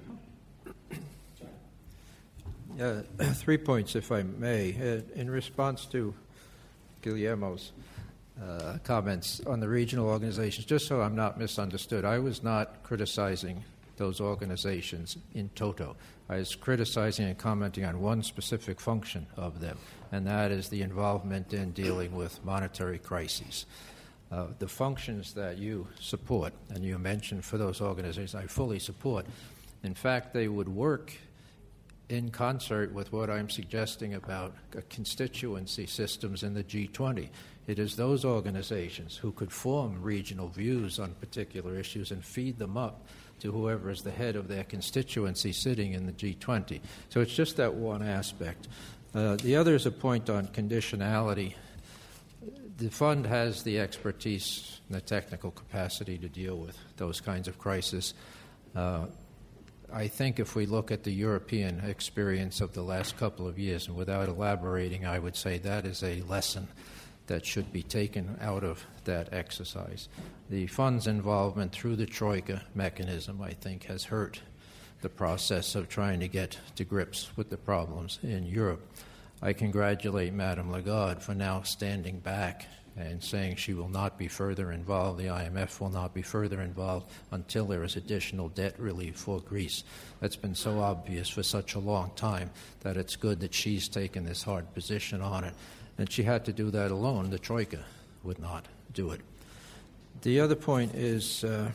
Uh, three points, if I may. Uh, in response to Guillermo's Uh, comments on the regional organizations, just so I'm not misunderstood, I was not criticizing those organizations in toto. I was criticizing and commenting on one specific function of them, and that is the involvement in dealing with monetary crises. Uh, the functions that you support, and you mentioned for those organizations, I fully support, In fact, they would work in concert with what I'm suggesting about constituency systems in the G twenty. It is those organizations who could form regional views on particular issues and feed them up to whoever is the head of their constituency sitting in the G twenty. So it's just that one aspect. Uh, the other is a point on conditionality. The fund has the expertise and the technical capacity to deal with those kinds of crises. Uh, I think if we look at the European experience of the last couple of years, and without elaborating, I would say that is a lesson that should be taken out of that exercise. The fund's involvement through the Troika mechanism, I think, has hurt the process of trying to get to grips with the problems in Europe. I congratulate Madame Lagarde for now standing back and saying she will not be further involved, the I M F will not be further involved until there is additional debt relief for Greece. That's been so obvious for such a long time that it's good that she's taken this hard position on it. And she had to do that alone. The Troika would not do it. The other point is uh,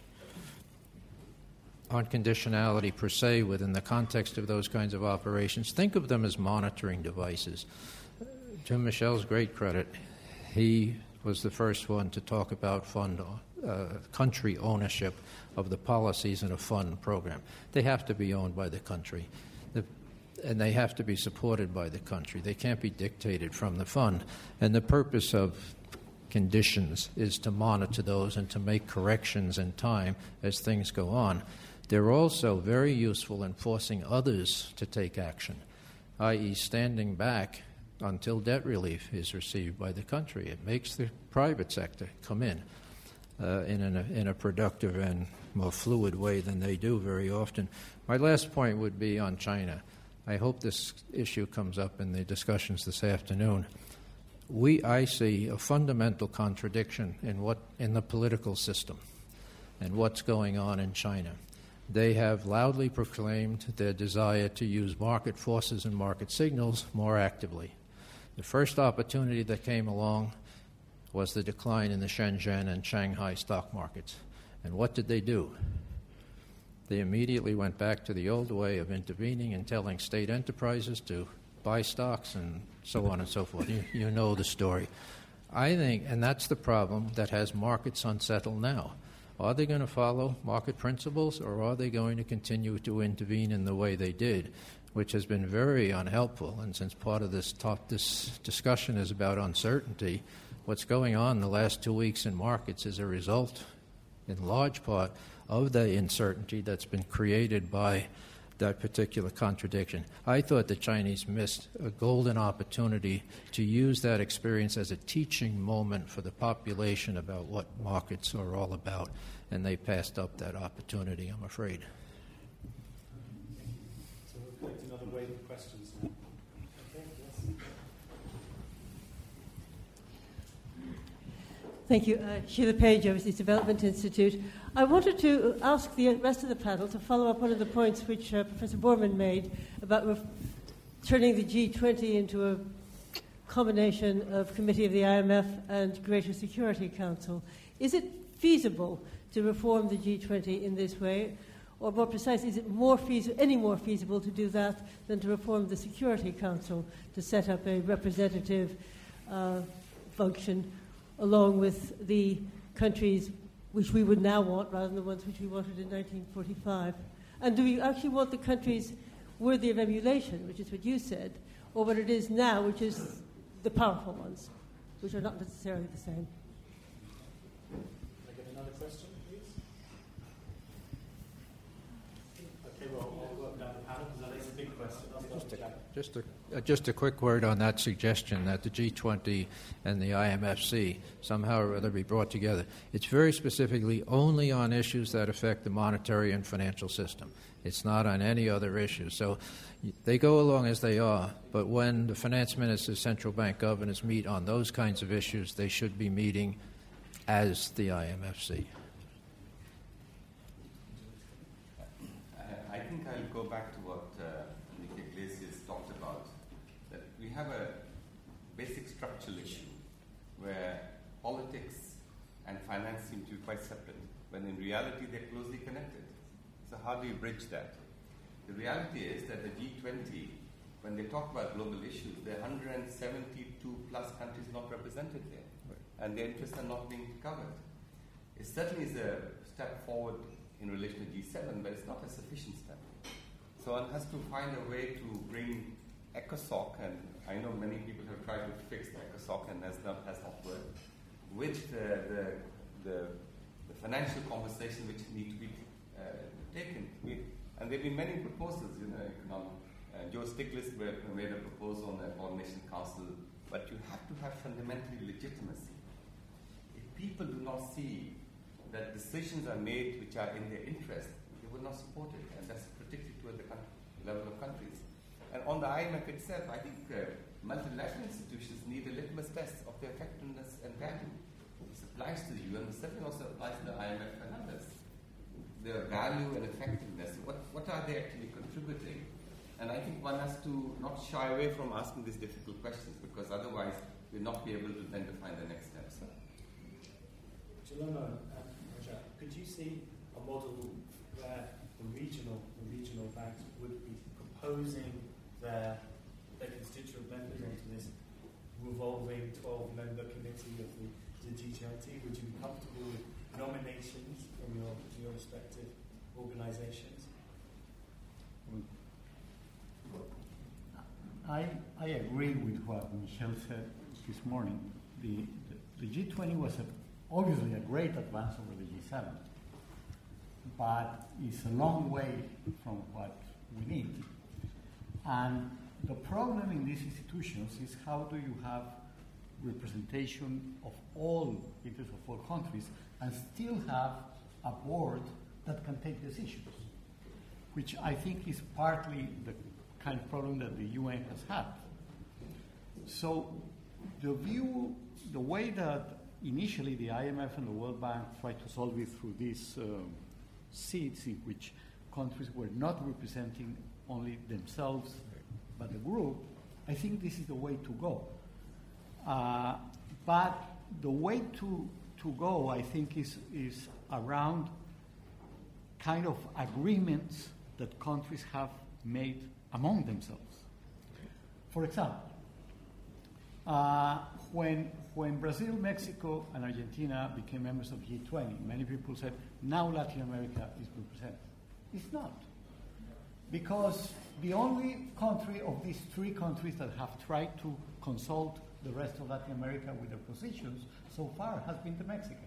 on conditionality per se within the context of those kinds of operations. Think of them as monitoring devices. To Michel's great credit, he was the first one to talk about fund uh, country ownership of the policies in a fund program. They have to be owned by the country, the, and they have to be supported by the country. They can't be dictated from the fund. And the purpose of conditions is to monitor those and to make corrections in time as things go on. They're also very useful in forcing others to take action, that is standing back until debt relief is received by the country. It makes the private sector come in uh, in, an, in a productive and more fluid way than they do very often. My last point would be on China. I hope this issue comes up in the discussions this afternoon. We, I see a fundamental contradiction in what in the political system and what's going on in China. They have loudly proclaimed their desire to use market forces and market signals more actively. The first opportunity that came along was the decline in the Shenzhen and Shanghai stock markets. And what did they do? They immediately went back to the old way of intervening and telling state enterprises to buy stocks and so on and so forth. You, you know the story. I think, and that's the problem that has markets unsettled now. Are they going to follow market principles, or are they going to continue to intervene in the way they did, which has been very unhelpful? And since part of this talk, this discussion is about uncertainty, what's going on in the last two weeks in markets is a result, in large part, of the uncertainty that's been created by that particular contradiction. I thought the Chinese missed a golden opportunity to use that experience as a teaching moment for the population about what markets are all about, and they passed up that opportunity, I'm afraid. So we'll collect another wave of questions now. Okay, yes. Thank you. Uh, Sheila Page, Overseas Development Institute. I wanted to ask the rest of the panel to follow up one of the points which uh, Professor Borman made about ref- turning the G twenty into a combination of Committee of the I M F and Greater Security Council. Is it feasible to reform the G twenty in this way? Or more precisely, is it more feasi- any more feasible to do that than to reform the Security Council, to set up a representative uh, function along with the countries which we would now want rather than the ones which we wanted in nineteen forty-five? And do we actually want the countries worthy of emulation, which is what you said, or what it is now, which is the powerful ones, which are not necessarily the same? Can I get another question, please? Okay, well, I'll work down the panel because that is a big question. I'll start with Jack. Just a, uh, just a quick word on that suggestion that the G twenty and the I M F C somehow or other be brought together. It's very specifically only on issues that affect the monetary and financial system. It's not on any other issues. So they go along as they are, but when the finance ministers, central bank governors meet on those kinds of issues, they should be meeting as the I M F C. Uh, I think I'll go back to what uh, Nick Iglesias talked about, that we have a basic structural issue where politics and finance seem to be quite separate, when in reality they're closely connected. So how do you bridge that? The reality is that the G twenty, when they talk about global issues, there are one hundred seventy-two plus countries not represented there, right, and their interests are not being covered. It certainly is a step forward in relation to G seven, but it's not a sufficient step. So one has to find a way to bring ECOSOC, and I know many people have tried to fix the ECOSOC and has not, has not worked, with the, the, the, the financial conversation which need to be uh, taken. We, and there have been many proposals, you know, economic. Uh, Joe Stiglitz made a proposal on the Coordination Council, but you have to have fundamentally legitimacy. If people do not see that decisions are made which are in their interest, they will not support it, and that's particularly toward the country, level of countries. And on the I M F itself, I think uh, multilateral institutions need a litmus test of their effectiveness and value. This applies to the U N, but certainly also applies to the I M F and others. Their value and effectiveness, what, what are they actually contributing? And I think one has to not shy away from asking these difficult questions, because otherwise we'll not be able to then define the next steps. Jaloma and Rajat, could you see a model where the regional, the regional banks would be proposing their, their constituent members onto this revolving twelve-member committee of the, the G twenty? Would you be comfortable with nominations from your, your respective organisations? I, I agree with what Michel said this morning. The, the, the G twenty was a, obviously a great advance over the G seven, but it's a long way from what we need. And the problem in these institutions is how do you have representation of all interests of all countries and still have a board that can take decisions, which I think is partly the kind of problem that the U N has had. So the view, the way that initially the I M F and the World Bank tried to solve it through these um, seats in which countries were not representing only themselves but the group, I think this is the way to go. Uh, but the way to, to go, I think, is, is around kind of agreements that countries have made among themselves. For example, uh, when, when Brazil, Mexico, and Argentina became members of G twenty, many people said, now Latin America is represented. It's not. Because the only country of these three countries that have tried to consult the rest of Latin America with their positions so far has been the Mexicans.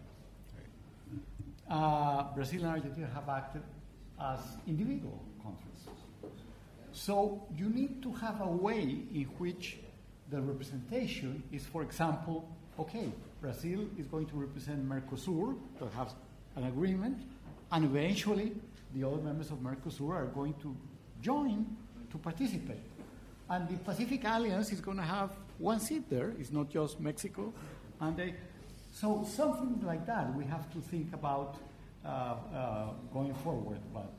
Uh, Brazil and Argentina have acted as individual countries. So you need to have a way in which the representation is, for example, okay, Brazil is going to represent Mercosur, that has an agreement, and eventually the other members of Mercosur are going to join to participate. And the Pacific Alliance is going to have one seat there. It's not just Mexico. And they, so something like that we have to think about uh, uh, going forward. But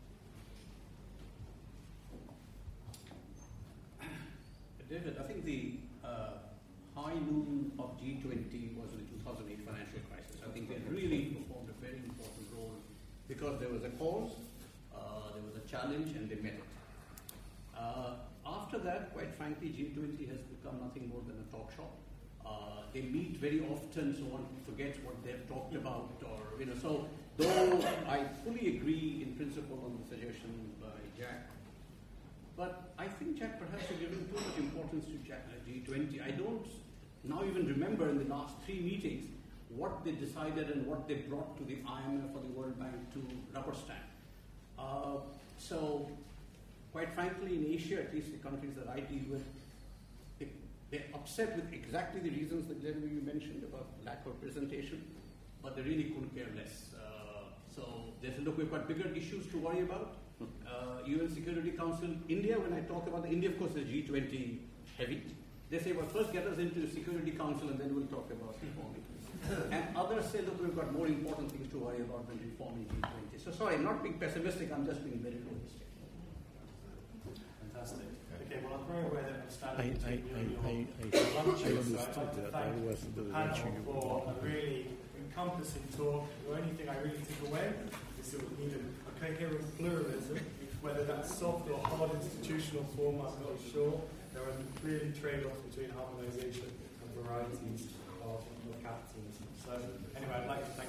David, I think the uh, high noon of G twenty was the two thousand eight financial crisis. I think they really performed a very important role because there was a cause, uh, there was a challenge, and they met it. Uh, after that, quite frankly, G twenty has become nothing more than a talk shop. Uh, they meet very often, so one forgets what they've talked about, or you know. So, though I fully agree in principle on the suggestion by Jack, but I think Jack perhaps has given too much importance to Jack, uh, G twenty. I don't now even remember in the last three meetings what they decided and what they brought to the I M F or the World Bank to rubber stamp. Uh, so, quite frankly, in Asia, at least the countries that I deal with, they, they're upset with exactly the reasons that Jeremy you mentioned about lack of representation, but they really couldn't care less. Uh, so they said, look, we've got bigger issues to worry about. Uh, U N Security Council, India, when I talk about the India, of course, is G twenty heavy. They say, well, first get us into the Security Council and then we'll talk about reforming. And others say, look, we've got more important things to worry about than reforming G twenty. So sorry, I'm not being pessimistic, I'm just being very realistic. Fantastic. Okay, well, I'm very aware that I'm standing I, I, between I, you I, and your I, lunches, I understood so I'd like to that. thank I wasn't the reaching panel you. for a really encompassing talk. The only thing I really took away is that we need a, a coherent pluralism, whether that's soft or hard institutional form, I'm not sure. There are clearly trade-offs between harmonisation and varieties of, of capitalism. So anyway, I'd like to thank